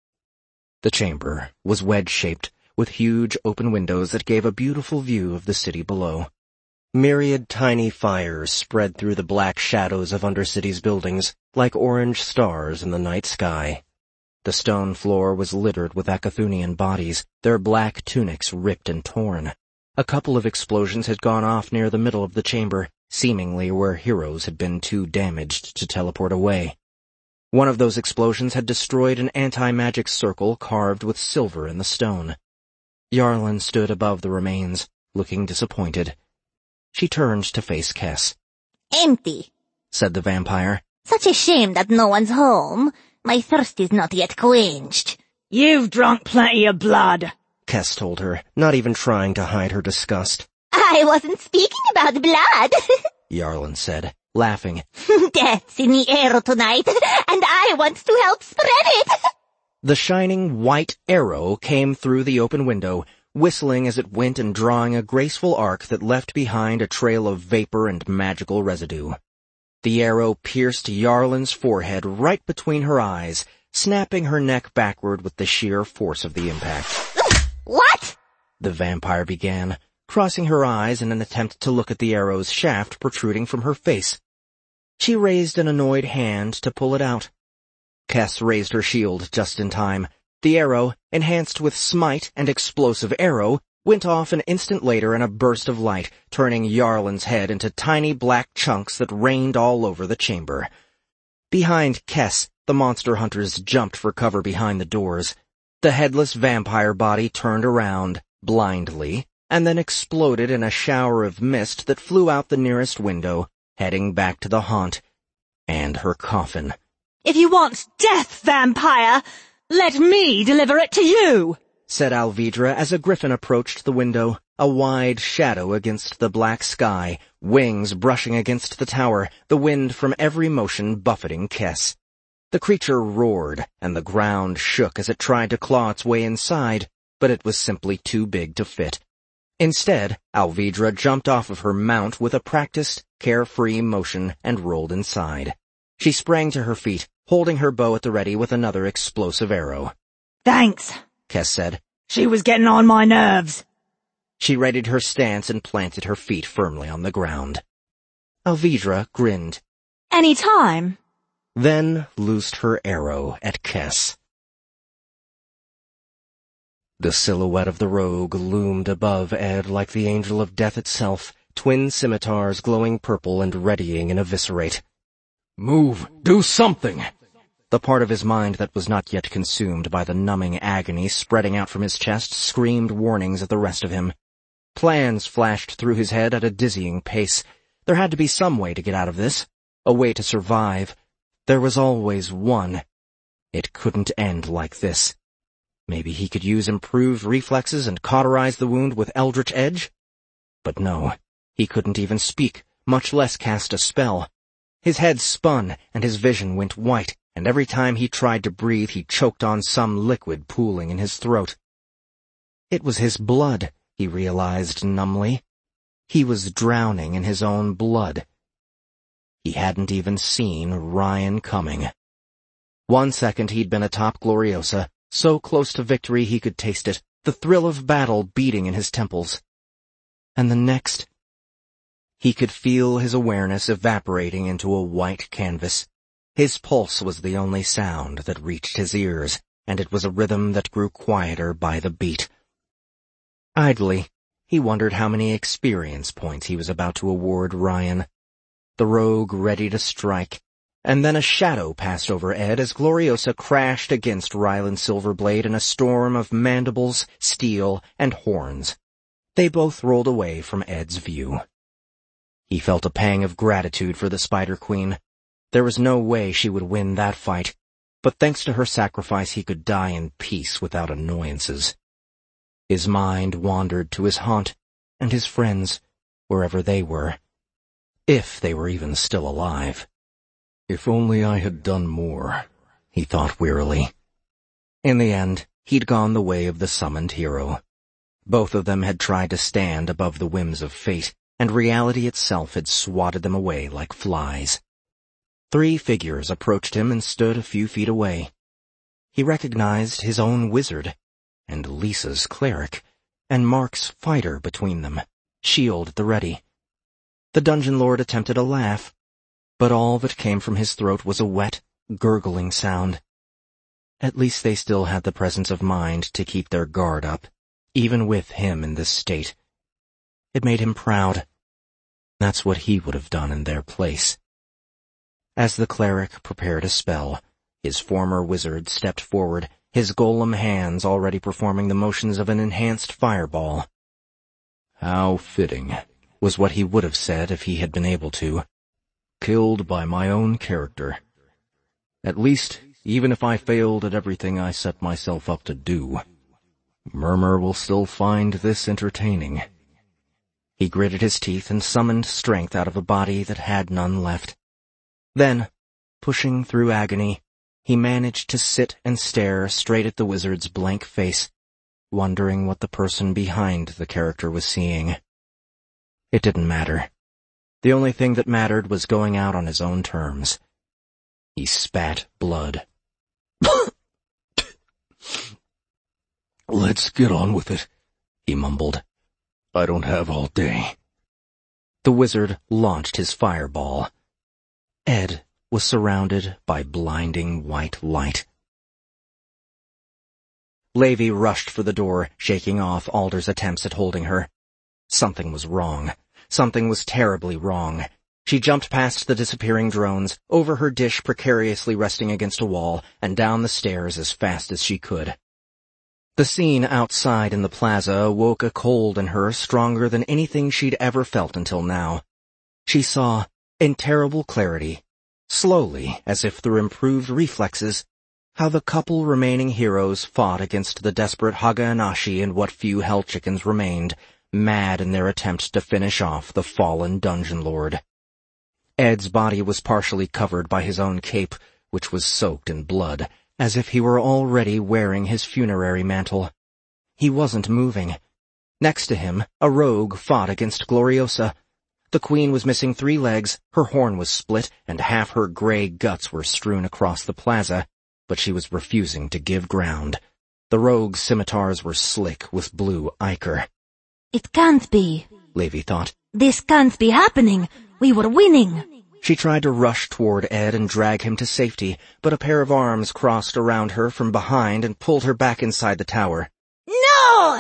A: The chamber was wedge-shaped, with huge open windows that gave a beautiful view of the city below. Myriad tiny fires spread through the black shadows of Undercity's buildings, like orange stars in the night sky. The stone floor was littered with Akathunian bodies, their black tunics ripped and torn. A couple of explosions had gone off near the middle of the chamber, seemingly where heroes had been too damaged to teleport away. One of those explosions had destroyed an anti-magic circle carved with silver in the stone. Yarlan stood above the remains, looking disappointed. She turned to face Kess.
F: Empty,
A: said the vampire.
F: Such a shame that no one's home. My thirst is not yet quenched.
E: You've drunk plenty of blood,
A: Kess told her, not even trying to hide her disgust.
F: I wasn't speaking about blood,
A: Yarlan said, laughing.
F: Death's in the air tonight, and I want to help spread it.
A: The shining white arrow came through the open window, whistling as it went and drawing a graceful arc that left behind a trail of vapor and magical residue. The arrow pierced Yarlan's forehead right between her eyes, snapping her neck backward with the sheer force of the impact.
F: What?
A: The vampire began, crossing her eyes in an attempt to look at the arrow's shaft protruding from her face. She raised an annoyed hand to pull it out. Kess raised her shield just in time. The arrow, enhanced with smite and explosive arrow, went off an instant later in a burst of light, turning Yarlan's head into tiny black chunks that rained all over the chamber. Behind Kess, the monster hunters jumped for cover behind the doors. The headless vampire body turned around, blindly, and then exploded in a shower of mist that flew out the nearest window, heading back to the haunt and her coffin.
E: If you want death, vampire, let me deliver it to you,
A: said Alvidra as a griffin approached the window, a wide shadow against the black sky, wings brushing against the tower, the wind from every motion buffeting Kess. The creature roared, and the ground shook as it tried to claw its way inside, but it was simply too big to fit. Instead, Alvidra jumped off of her mount with a practiced, carefree motion and rolled inside. She sprang to her feet, holding her bow at the ready with another explosive arrow.
E: Thanks,
A: Kess said.
E: She was getting on my nerves.
A: She readied her stance and planted her feet firmly on the ground. Alvidra grinned.
E: Any time.
A: Then loosed her arrow at Kess. The silhouette of the rogue loomed above Ed like the angel of death itself, twin scimitars glowing purple and readying an eviscerate. Move! Do something! The part of his mind that was not yet consumed by the numbing agony spreading out from his chest screamed warnings at the rest of him. Plans flashed through his head at a dizzying pace. There had to be some way to get out of this, a way to survive. There was always one. It couldn't end like this. Maybe he could use improved reflexes and cauterize the wound with Eldritch Edge? But no, he couldn't even speak, much less cast a spell. His head spun, and his vision went white, and every time he tried to breathe he choked on some liquid pooling in his throat. It was his blood, he realized numbly. He was drowning in his own blood. He hadn't even seen Ryan coming. One second he'd been atop Gloriosa, so close to victory he could taste it, the thrill of battle beating in his temples. And the next, he could feel his awareness evaporating into a white canvas. His pulse was the only sound that reached his ears, and it was a rhythm that grew quieter by the beat. Idly, he wondered how many experience points he was about to award Ryan. The rogue ready to strike, and then a shadow passed over Ed as Gloriosa crashed against Ryland Silverblade in a storm of mandibles, steel, and horns. They both rolled away from Ed's view. He felt a pang of gratitude for the Spider Queen. There was no way she would win that fight, but thanks to her sacrifice he could die in peace without annoyances. His mind wandered to his haunt and his friends, wherever they were, if they were even still alive. If only I had done more, he thought wearily. In the end, he'd gone the way of the summoned hero. Both of them had tried to stand above the whims of fate, and reality itself had swatted them away like flies. Three figures approached him and stood a few feet away. He recognized his own wizard, and Lisa's cleric, and Mark's fighter between them, shield at the ready. The dungeon lord attempted a laugh, but all that came from his throat was a wet, gurgling sound. At least they still had the presence of mind to keep their guard up, even with him in this state. It made him proud. That's what he would have done in their place. As the cleric prepared a spell, his former wizard stepped forward, his golem hands already performing the motions of an enhanced fireball. How fitting, was what he would have said if he had been able to. Killed by my own character. At least, even if I failed at everything I set myself up to do, Murmur will still find this entertaining. He gritted his teeth and summoned strength out of a body that had none left. Then, pushing through agony, he managed to sit and stare straight at the wizard's blank face, wondering what the person behind the character was seeing. It didn't matter. The only thing that mattered was going out on his own terms. He spat blood. Let's get on with it, he mumbled. I don't have all day. The wizard launched his fireball. Ed was surrounded by blinding white light. Levi rushed for the door, shaking off Alder's attempts at holding her. Something was wrong. Something was terribly wrong. She jumped past the disappearing drones, over her dish precariously resting against a wall, and down the stairs as fast as she could. The scene outside in the plaza awoke a cold in her stronger than anything she'd ever felt until now. She saw, in terrible clarity, slowly, as if through improved reflexes, how the couple remaining heroes fought against the desperate Hagaanashi and what few hell chickens remained, mad in their attempt to finish off the fallen dungeon lord. Ed's body was partially covered by his own cape, which was soaked in blood, as if he were already wearing his funerary mantle. He wasn't moving. Next to him, a rogue fought against Gloriosa. The queen was missing three legs, her horn was split, and half her gray guts were strewn across the plaza, but she was refusing to give ground. The rogue's scimitars were slick with blue ichor.
C: It can't be,
A: Levi thought.
C: This can't be happening. We were winning.
A: She tried to rush toward Ed and drag him to safety, but a pair of arms crossed around her from behind and pulled her back inside the tower.
F: No!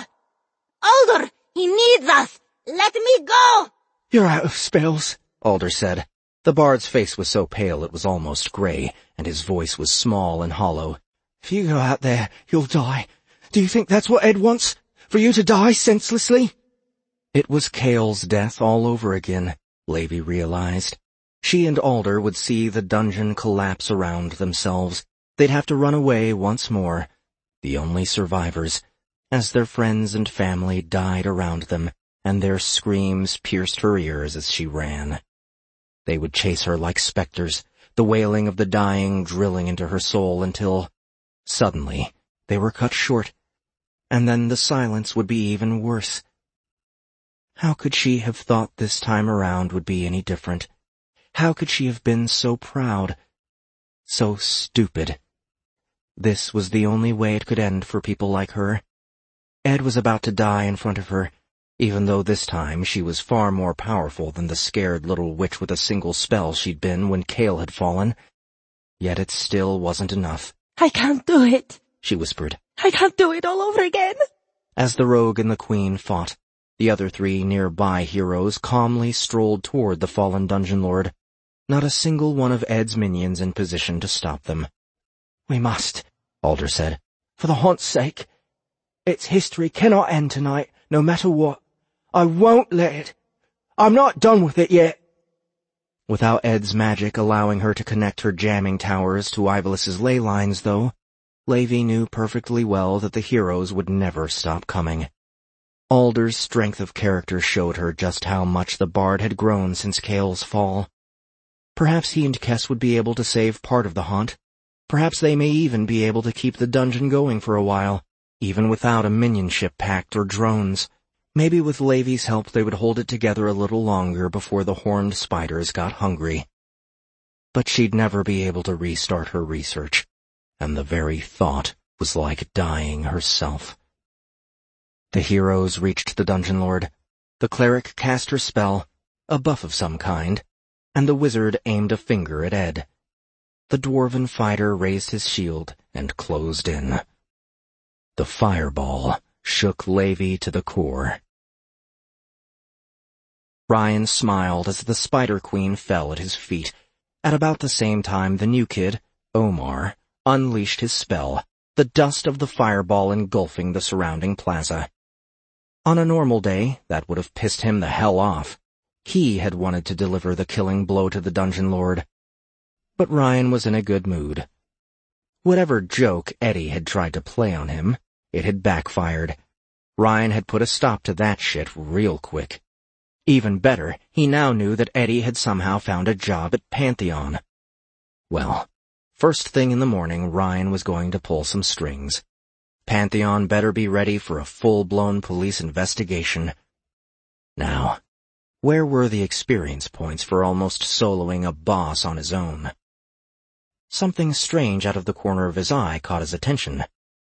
F: Alder, he needs us! Let me go!
D: You're out of spells,
A: Alder said. The bard's face was so pale it was almost gray, and his voice was small and hollow.
D: If you go out there, you'll die. Do you think that's what Ed wants? For you to die senselessly?
A: It was Kale's death all over again, Levi realized. She and Alder would see the dungeon collapse around themselves. They'd have to run away once more, the only survivors, as their friends and family died around them, and their screams pierced her ears as she ran. They would chase her like specters, the wailing of the dying drilling into her soul until, suddenly, they were cut short, and then the silence would be even worse. How could she have thought this time around would be any different? How could she have been so proud, so stupid? This was the only way it could end for people like her. Ed was about to die in front of her, even though this time she was far more powerful than the scared little witch with a single spell she'd been when Kale had fallen. Yet it still wasn't enough.
E: I can't do it,
A: she whispered.
E: I can't do it all over again.
A: As the rogue and the queen fought, the other three nearby heroes calmly strolled toward the fallen dungeon lord. Not a single one of Ed's minions in position to stop them.
D: We must,
A: Alder said.
D: For the haunt's sake. Its history cannot end tonight, no matter what. I won't let it. I'm not done with it yet.
A: Without Ed's magic allowing her to connect her jamming towers to Ivalus's ley lines, though, Levi knew perfectly well that the heroes would never stop coming. Alder's strength of character showed her just how much the bard had grown since Kale's fall. Perhaps he and Kess would be able to save part of the haunt. Perhaps they may even be able to keep the dungeon going for a while, even without a minionship pact or drones. Maybe with Levi's help they would hold it together a little longer before the horned spiders got hungry. But she'd never be able to restart her research, and the very thought was like dying herself. The heroes reached the dungeon lord. The cleric cast her spell, a buff of some kind, and the wizard aimed a finger at Ed. The dwarven fighter raised his shield and closed in. The fireball shook Levi to the core. Ryan smiled as the Spider Queen fell at his feet. At about the same time, the new kid, Omar, unleashed his spell, the dust of the fireball engulfing the surrounding plaza. On a normal day, that would have pissed him the hell off. He had wanted to deliver the killing blow to the dungeon lord. But Ryan was in a good mood. Whatever joke Eddie had tried to play on him, it had backfired. Ryan had put a stop to that shit real quick. Even better, he now knew that Eddie had somehow found a job at Pantheon. Well, first thing in the morning, Ryan was going to pull some strings. Pantheon better be ready for a full-blown police investigation. Now, where were the experience points for almost soloing a boss on his own? Something strange out of the corner of his eye caught his attention.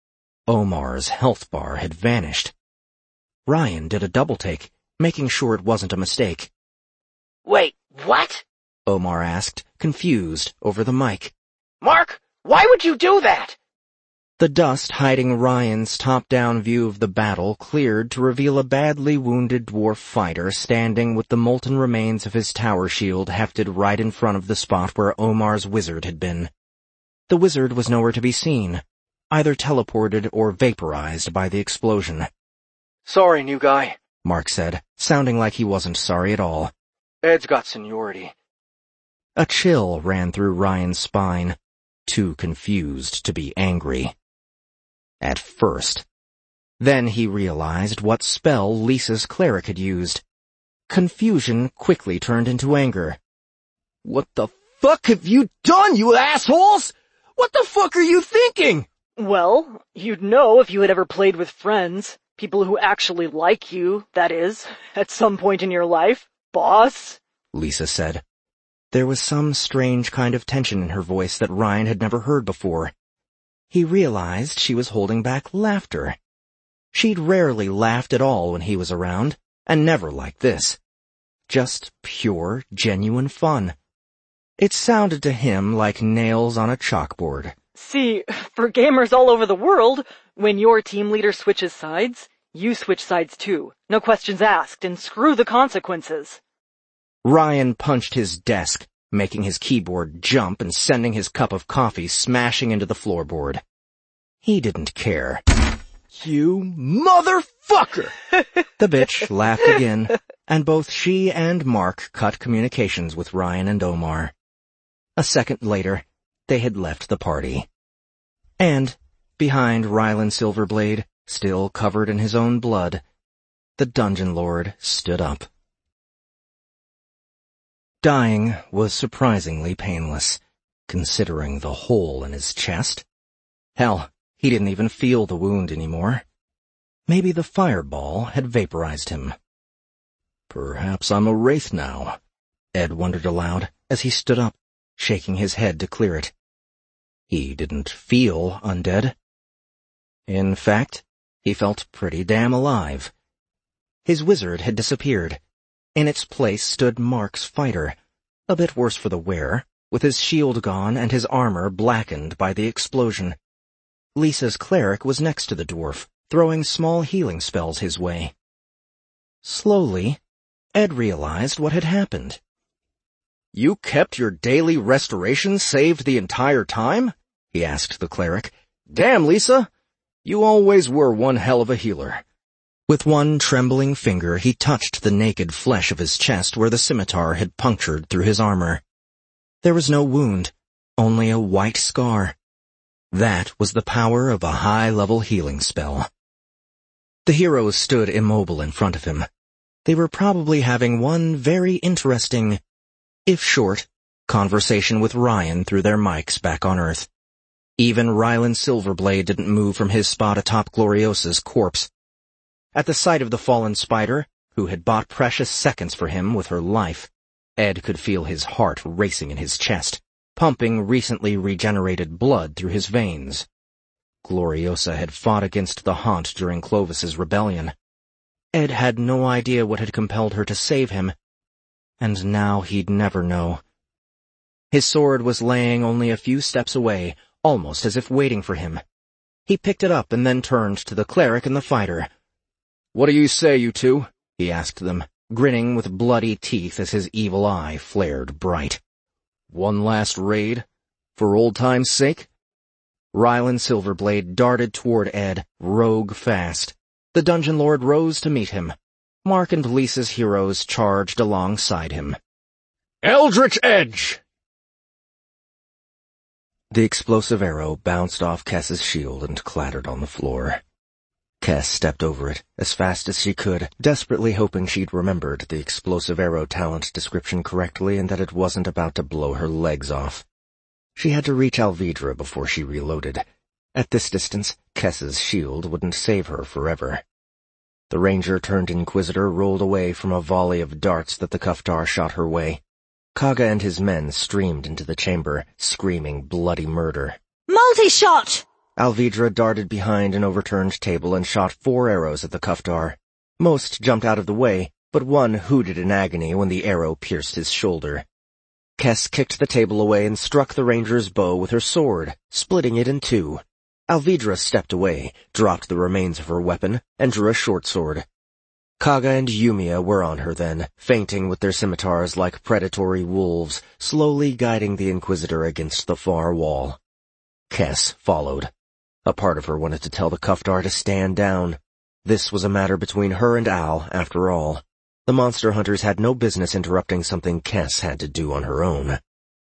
A: Omar's health bar had vanished. Ryan did a double-take, making sure it wasn't a mistake.
G: Wait, what?
A: Omar asked, confused, over the mic.
G: Mark, why would you do that?
A: The dust hiding Ryan's top-down view of the battle cleared to reveal a badly wounded dwarf fighter standing with the molten remains of his tower shield hefted right in front of the spot where Omar's wizard had been. The wizard was nowhere to be seen, either teleported or vaporized by the explosion.
D: Sorry, new guy,
A: Mark said, sounding like he wasn't sorry at all.
D: Ed's got seniority.
A: A chill ran through Ryan's spine, too confused to be angry. At first. Then he realized what spell Lisa's cleric had used. Confusion quickly turned into anger.
D: What the fuck have you done, you assholes? What the fuck are you thinking?
H: Well, you'd know if you had ever played with friends. People who actually like you, that is, at some point in your life, boss,
A: Lisa said. There was some strange kind of tension in her voice that Ryan had never heard before. He realized she was holding back laughter. She'd rarely laughed at all when he was around, and never like this. Just pure, genuine fun. It sounded to him like nails on a chalkboard.
H: See, for gamers all over the world, when your team leader switches sides, you switch sides too. No questions asked, and screw the consequences.
A: Ryan punched his desk, making his keyboard jump and sending his cup of coffee smashing into the floorboard. He didn't care.
D: You motherfucker!
A: The bitch laughed again, and both she and Mark cut communications with Ryan and Omar. A second later, they had left the party. And, behind Ryland Silverblade, still covered in his own blood, the dungeon lord stood up. Dying was surprisingly painless, considering the hole in his chest. Hell, he didn't even feel the wound anymore. Maybe the fireball had vaporized him. Perhaps I'm a wraith now, Ed wondered aloud as he stood up, shaking his head to clear it. He didn't feel undead. In fact, he felt pretty damn alive. His wizard had disappeared. In its place stood Mark's fighter, a bit worse for the wear, with his shield gone and his armor blackened by the explosion. Lisa's cleric was next to the dwarf, throwing small healing spells his way. Slowly, Ed realized what had happened.
D: You kept your daily restoration saved the entire time? He asked the cleric. Damn, Lisa! You always were one hell of a healer.
A: With one trembling finger, he touched the naked flesh of his chest where the scimitar had punctured through his armor. There was no wound, only a white scar. That was the power of a high-level healing spell. The heroes stood immobile in front of him. They were probably having one very interesting, if short, conversation with Ryan through their mics back on Earth. Even Ryland Silverblade didn't move from his spot atop Gloriosa's corpse. At the sight of the fallen spider, who had bought precious seconds for him with her life, Ed could feel his heart racing in his chest, pumping recently regenerated blood through his veins. Gloriosa had fought against the Haunt during Clovis's rebellion. Ed had no idea what had compelled her to save him, and now he'd never know. His sword was laying only a few steps away, almost as if waiting for him. He picked it up and then turned to the cleric and the fighter. "What do you say, you two?" he asked them, grinning with bloody teeth as his evil eye flared bright. "One last raid? For old time's sake?" Ryland Silverblade darted toward Ed, rogue fast. The Dungeon Lord rose to meet him. Mark and Lisa's heroes charged alongside him. "Eldritch Edge!" The explosive arrow bounced off Kess's shield and clattered on the floor. Kess stepped over it as fast as she could, desperately hoping she'd remembered the explosive arrow talent description correctly and that it wasn't about to blow her legs off. She had to reach Alvidra before she reloaded. At this distance, Kess's shield wouldn't save her forever. The ranger-turned-inquisitor rolled away from a volley of darts that the Kuftar shot her way. Kaga and his men streamed into the chamber, screaming bloody murder.
E: Multi-shot!
A: Alvidra darted behind an overturned table and shot four arrows at the Kuftar. Most jumped out of the way, but one hooted in agony when the arrow pierced his shoulder. Kess kicked the table away and struck the ranger's bow with her sword, splitting it in two. Alvidra stepped away, dropped the remains of her weapon, and drew a short sword. Kaga and Yumiya were on her then, feinting with their scimitars like predatory wolves, slowly guiding the Inquisitor against the far wall. Kess followed. A part of her wanted to tell the Kuftar to stand down. This was a matter between her and Al, after all. The monster hunters had no business interrupting something Kess had to do on her own.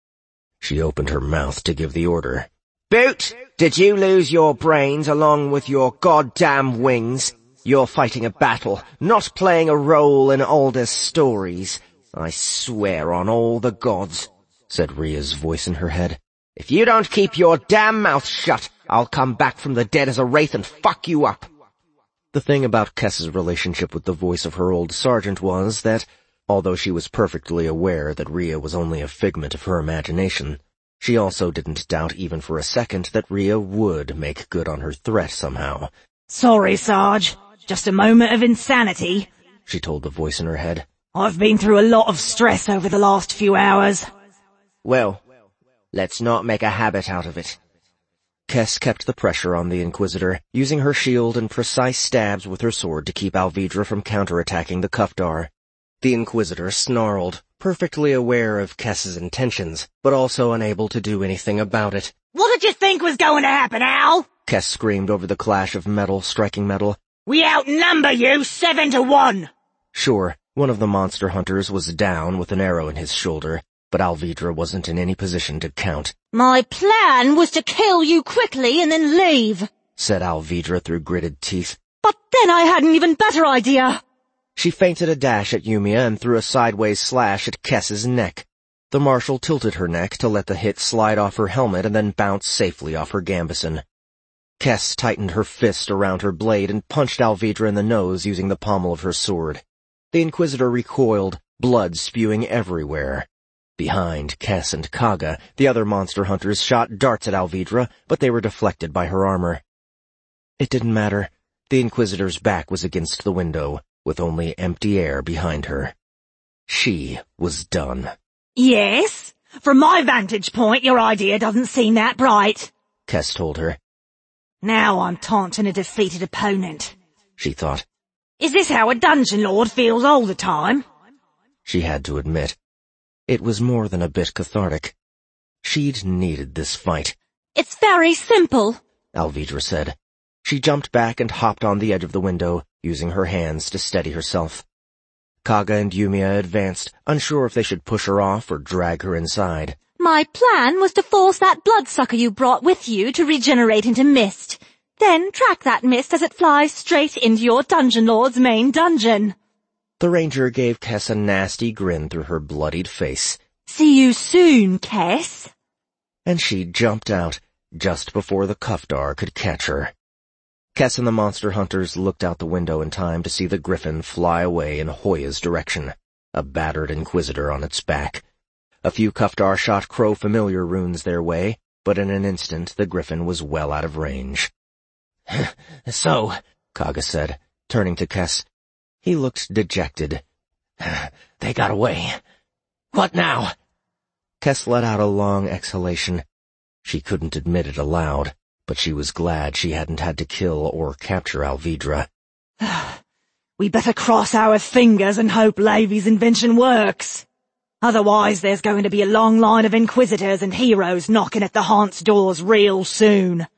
A: She opened her mouth to give the order.
B: "Boot, did you lose your brains along with your goddamn wings? You're fighting a battle, not playing a role in Aldous stories. I swear on all the gods," said Rhea's voice in her head. "If you don't keep your damn mouth shut, I'll come back from the dead as a wraith and fuck you up."
A: The thing about Kess's relationship with the voice of her old sergeant was that, although she was perfectly aware that Rhea was only a figment of her imagination, she also didn't doubt even for a second that Rhea would make good on her threat somehow.
E: "Sorry, Sarge. Just a moment of insanity,"
A: she told the voice in her head.
E: "I've been through a lot of stress over the last few hours."
B: "Well, let's not make a habit out of it."
A: Kess kept the pressure on the Inquisitor, using her shield and precise stabs with her sword to keep Alvidra from counterattacking the Kuftar. The Inquisitor snarled, perfectly aware of Kess's intentions, but also unable to do anything about it.
E: "What did you think was going to happen, Al?"
A: Kess screamed over the clash of metal striking metal.
E: "We outnumber you seven to one!"
A: Sure, one of the monster hunters was down with an arrow in his shoulder, but Alvidra wasn't in any position to count.
C: "My plan was to kill you quickly and then leave,"
A: said Alvidra through gritted teeth.
E: "But then I had an even better idea."
A: She feinted a dash at Yumiya and threw a sideways slash at Kess's neck. The marshal tilted her neck to let the hit slide off her helmet and then bounce safely off her gambeson. Kess tightened her fist around her blade and punched Alvidra in the nose using the pommel of her sword. The Inquisitor recoiled, blood spewing everywhere. Behind Kess and Kaga, the other monster hunters shot darts at Alvidra, but they were deflected by her armor. It didn't matter. The Inquisitor's back was against the window, with only empty air behind her. She was done.
E: "Yes? From my vantage point, your idea doesn't seem that bright,"
A: Kess told her.
E: "Now I'm taunting a defeated opponent,"
A: she thought.
E: "Is this how a Dungeon Lord feels all the time?"
A: She had to admit. It was more than a bit cathartic. She'd needed this fight.
C: "It's very simple,"
A: Alvidra said. She jumped back and hopped on the edge of the window, using her hands to steady herself. Kaga and Yumiya advanced, unsure if they should push her off or drag her inside.
C: My plan was to force that bloodsucker you brought with you to regenerate into mist. Then track that mist as it flies straight into your Dungeon Lord's main dungeon.
A: The ranger gave Kess a nasty grin through her bloodied face.
C: See you soon, Kess.
A: And she jumped out, just before the Kufdar could catch her. Kess and the monster hunters looked out the window in time to see the griffin fly away in Hoya's direction, a battered inquisitor on its back. A few Kufdar shot crow familiar runes their way, but in an instant the griffin was well out of range.
B: So,
A: Kaga said, turning to Kess. He looked dejected.
B: They got away. What now?
A: Kess let out a long exhalation. She couldn't admit it aloud, but she was glad she hadn't had to kill or capture Alvidra.
E: We better cross our fingers and hope Levi's invention works. Otherwise there's going to be a long line of inquisitors and heroes knocking at the haunt's doors real soon.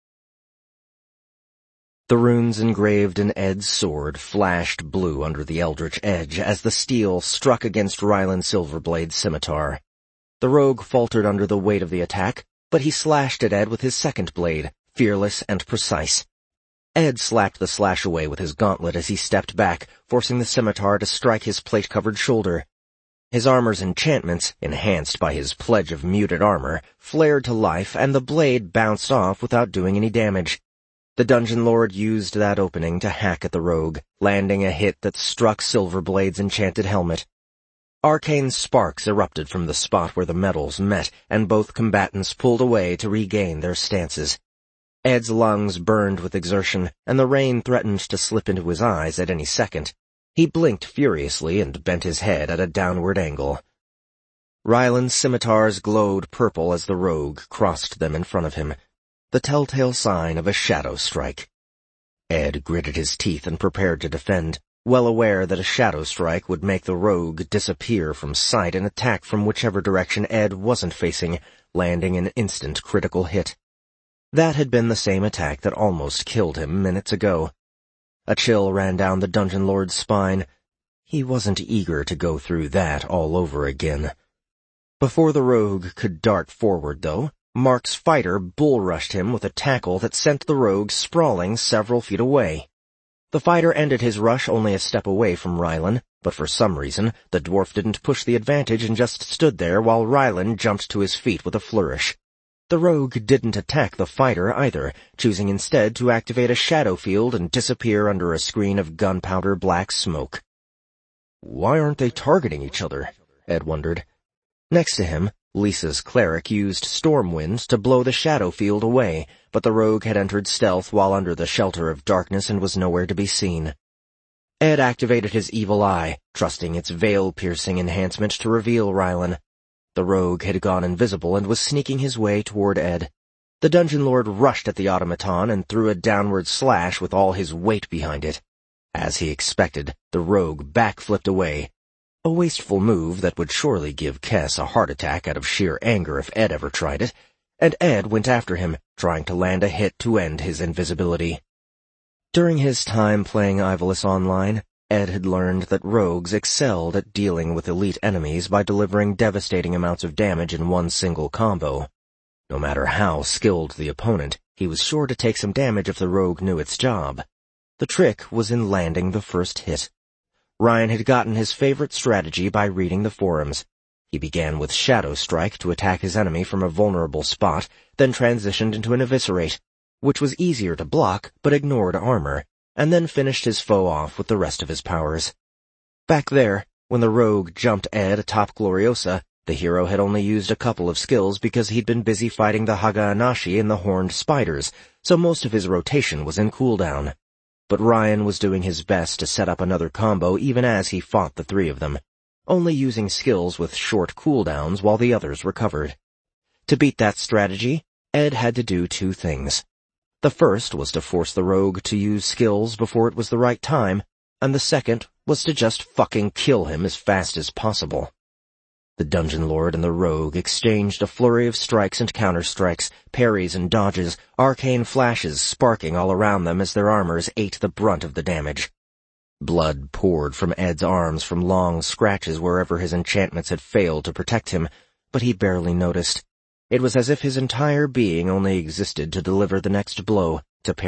A: The runes engraved in Ed's sword flashed blue under the eldritch edge as the steel struck against Rylan Silverblade's scimitar. The rogue faltered under the weight of the attack, but he slashed at Ed with his second blade, fearless and precise. Ed slapped the slash away with his gauntlet as he stepped back, forcing the scimitar to strike his plate-covered shoulder. His armor's enchantments, enhanced by his pledge of muted armor, flared to life, and the blade bounced off without doing any damage. The Dungeon Lord used that opening to hack at the rogue, landing a hit that struck Silverblade's enchanted helmet. Arcane sparks erupted from the spot where the metals met, and both combatants pulled away to regain their stances. Ed's lungs burned with exertion, and the rain threatened to slip into his eyes at any second. He blinked furiously and bent his head at a downward angle. Rylan's scimitars glowed purple as the rogue crossed them in front of him, the telltale sign of a shadow strike. Ed gritted his teeth and prepared to defend, well aware that a shadow strike would make the rogue disappear from sight and attack from whichever direction Ed wasn't facing, landing an instant critical hit. That had been the same attack that almost killed him minutes ago. A chill ran down the Dungeon Lord's spine. He wasn't eager to go through that all over again. Before the rogue could dart forward, though, Mark's fighter bull-rushed him with a tackle that sent the rogue sprawling several feet away. The fighter ended his rush only a step away from Rylan, but for some reason, the dwarf didn't push the advantage and just stood there while Rylan jumped to his feet with a flourish. The rogue didn't attack the fighter either, choosing instead to activate a shadow field and disappear under a screen of gunpowder black smoke. Why aren't they targeting each other? Ed wondered. Next to him, Lisa's cleric used Stormwind to blow the shadow field away, but the rogue had entered stealth while under the shelter of darkness and was nowhere to be seen. Ed activated his evil eye, trusting its veil-piercing enhancement to reveal Rylan. The rogue had gone invisible and was sneaking his way toward Ed. The Dungeon Lord rushed at the automaton and threw a downward slash with all his weight behind it. As he expected, the rogue backflipped away. A wasteful move that would surely give Kess a heart attack out of sheer anger if Ed ever tried it, and Ed went after him, trying to land a hit to end his invisibility. During his time playing Ivalice Online, Ed had learned that rogues excelled at dealing with elite enemies by delivering devastating amounts of damage in one single combo. No matter how skilled the opponent, he was sure to take some damage if the rogue knew its job. The trick was in landing the first hit. Ryan had gotten his favorite strategy by reading the forums. He began with Shadow Strike to attack his enemy from a vulnerable spot, then transitioned into an Eviscerate, which was easier to block but ignored armor, and then finished his foe off with the rest of his powers. Back there, when the rogue jumped Ed atop Gloriosa, the hero had only used a couple of skills because he'd been busy fighting the Hagaanashi and the Horned Spiders, so most of his rotation was in cooldown. But Ryan was doing his best to set up another combo even as he fought the three of them, only using skills with short cooldowns while the others recovered. To beat that strategy, Ed had to do two things. The first was to force the rogue to use skills before it was the right time, and the second was to just fucking kill him as fast as possible. The The Dungeon Lord and the Rogue exchanged a flurry of strikes and counter-strikes, parries and dodges, arcane flashes sparking all around them as their armors ate the brunt of the damage. Blood poured from Ed's arms from long scratches wherever his enchantments had failed to protect him, but he barely noticed. It was as if his entire being only existed to deliver the next blow, to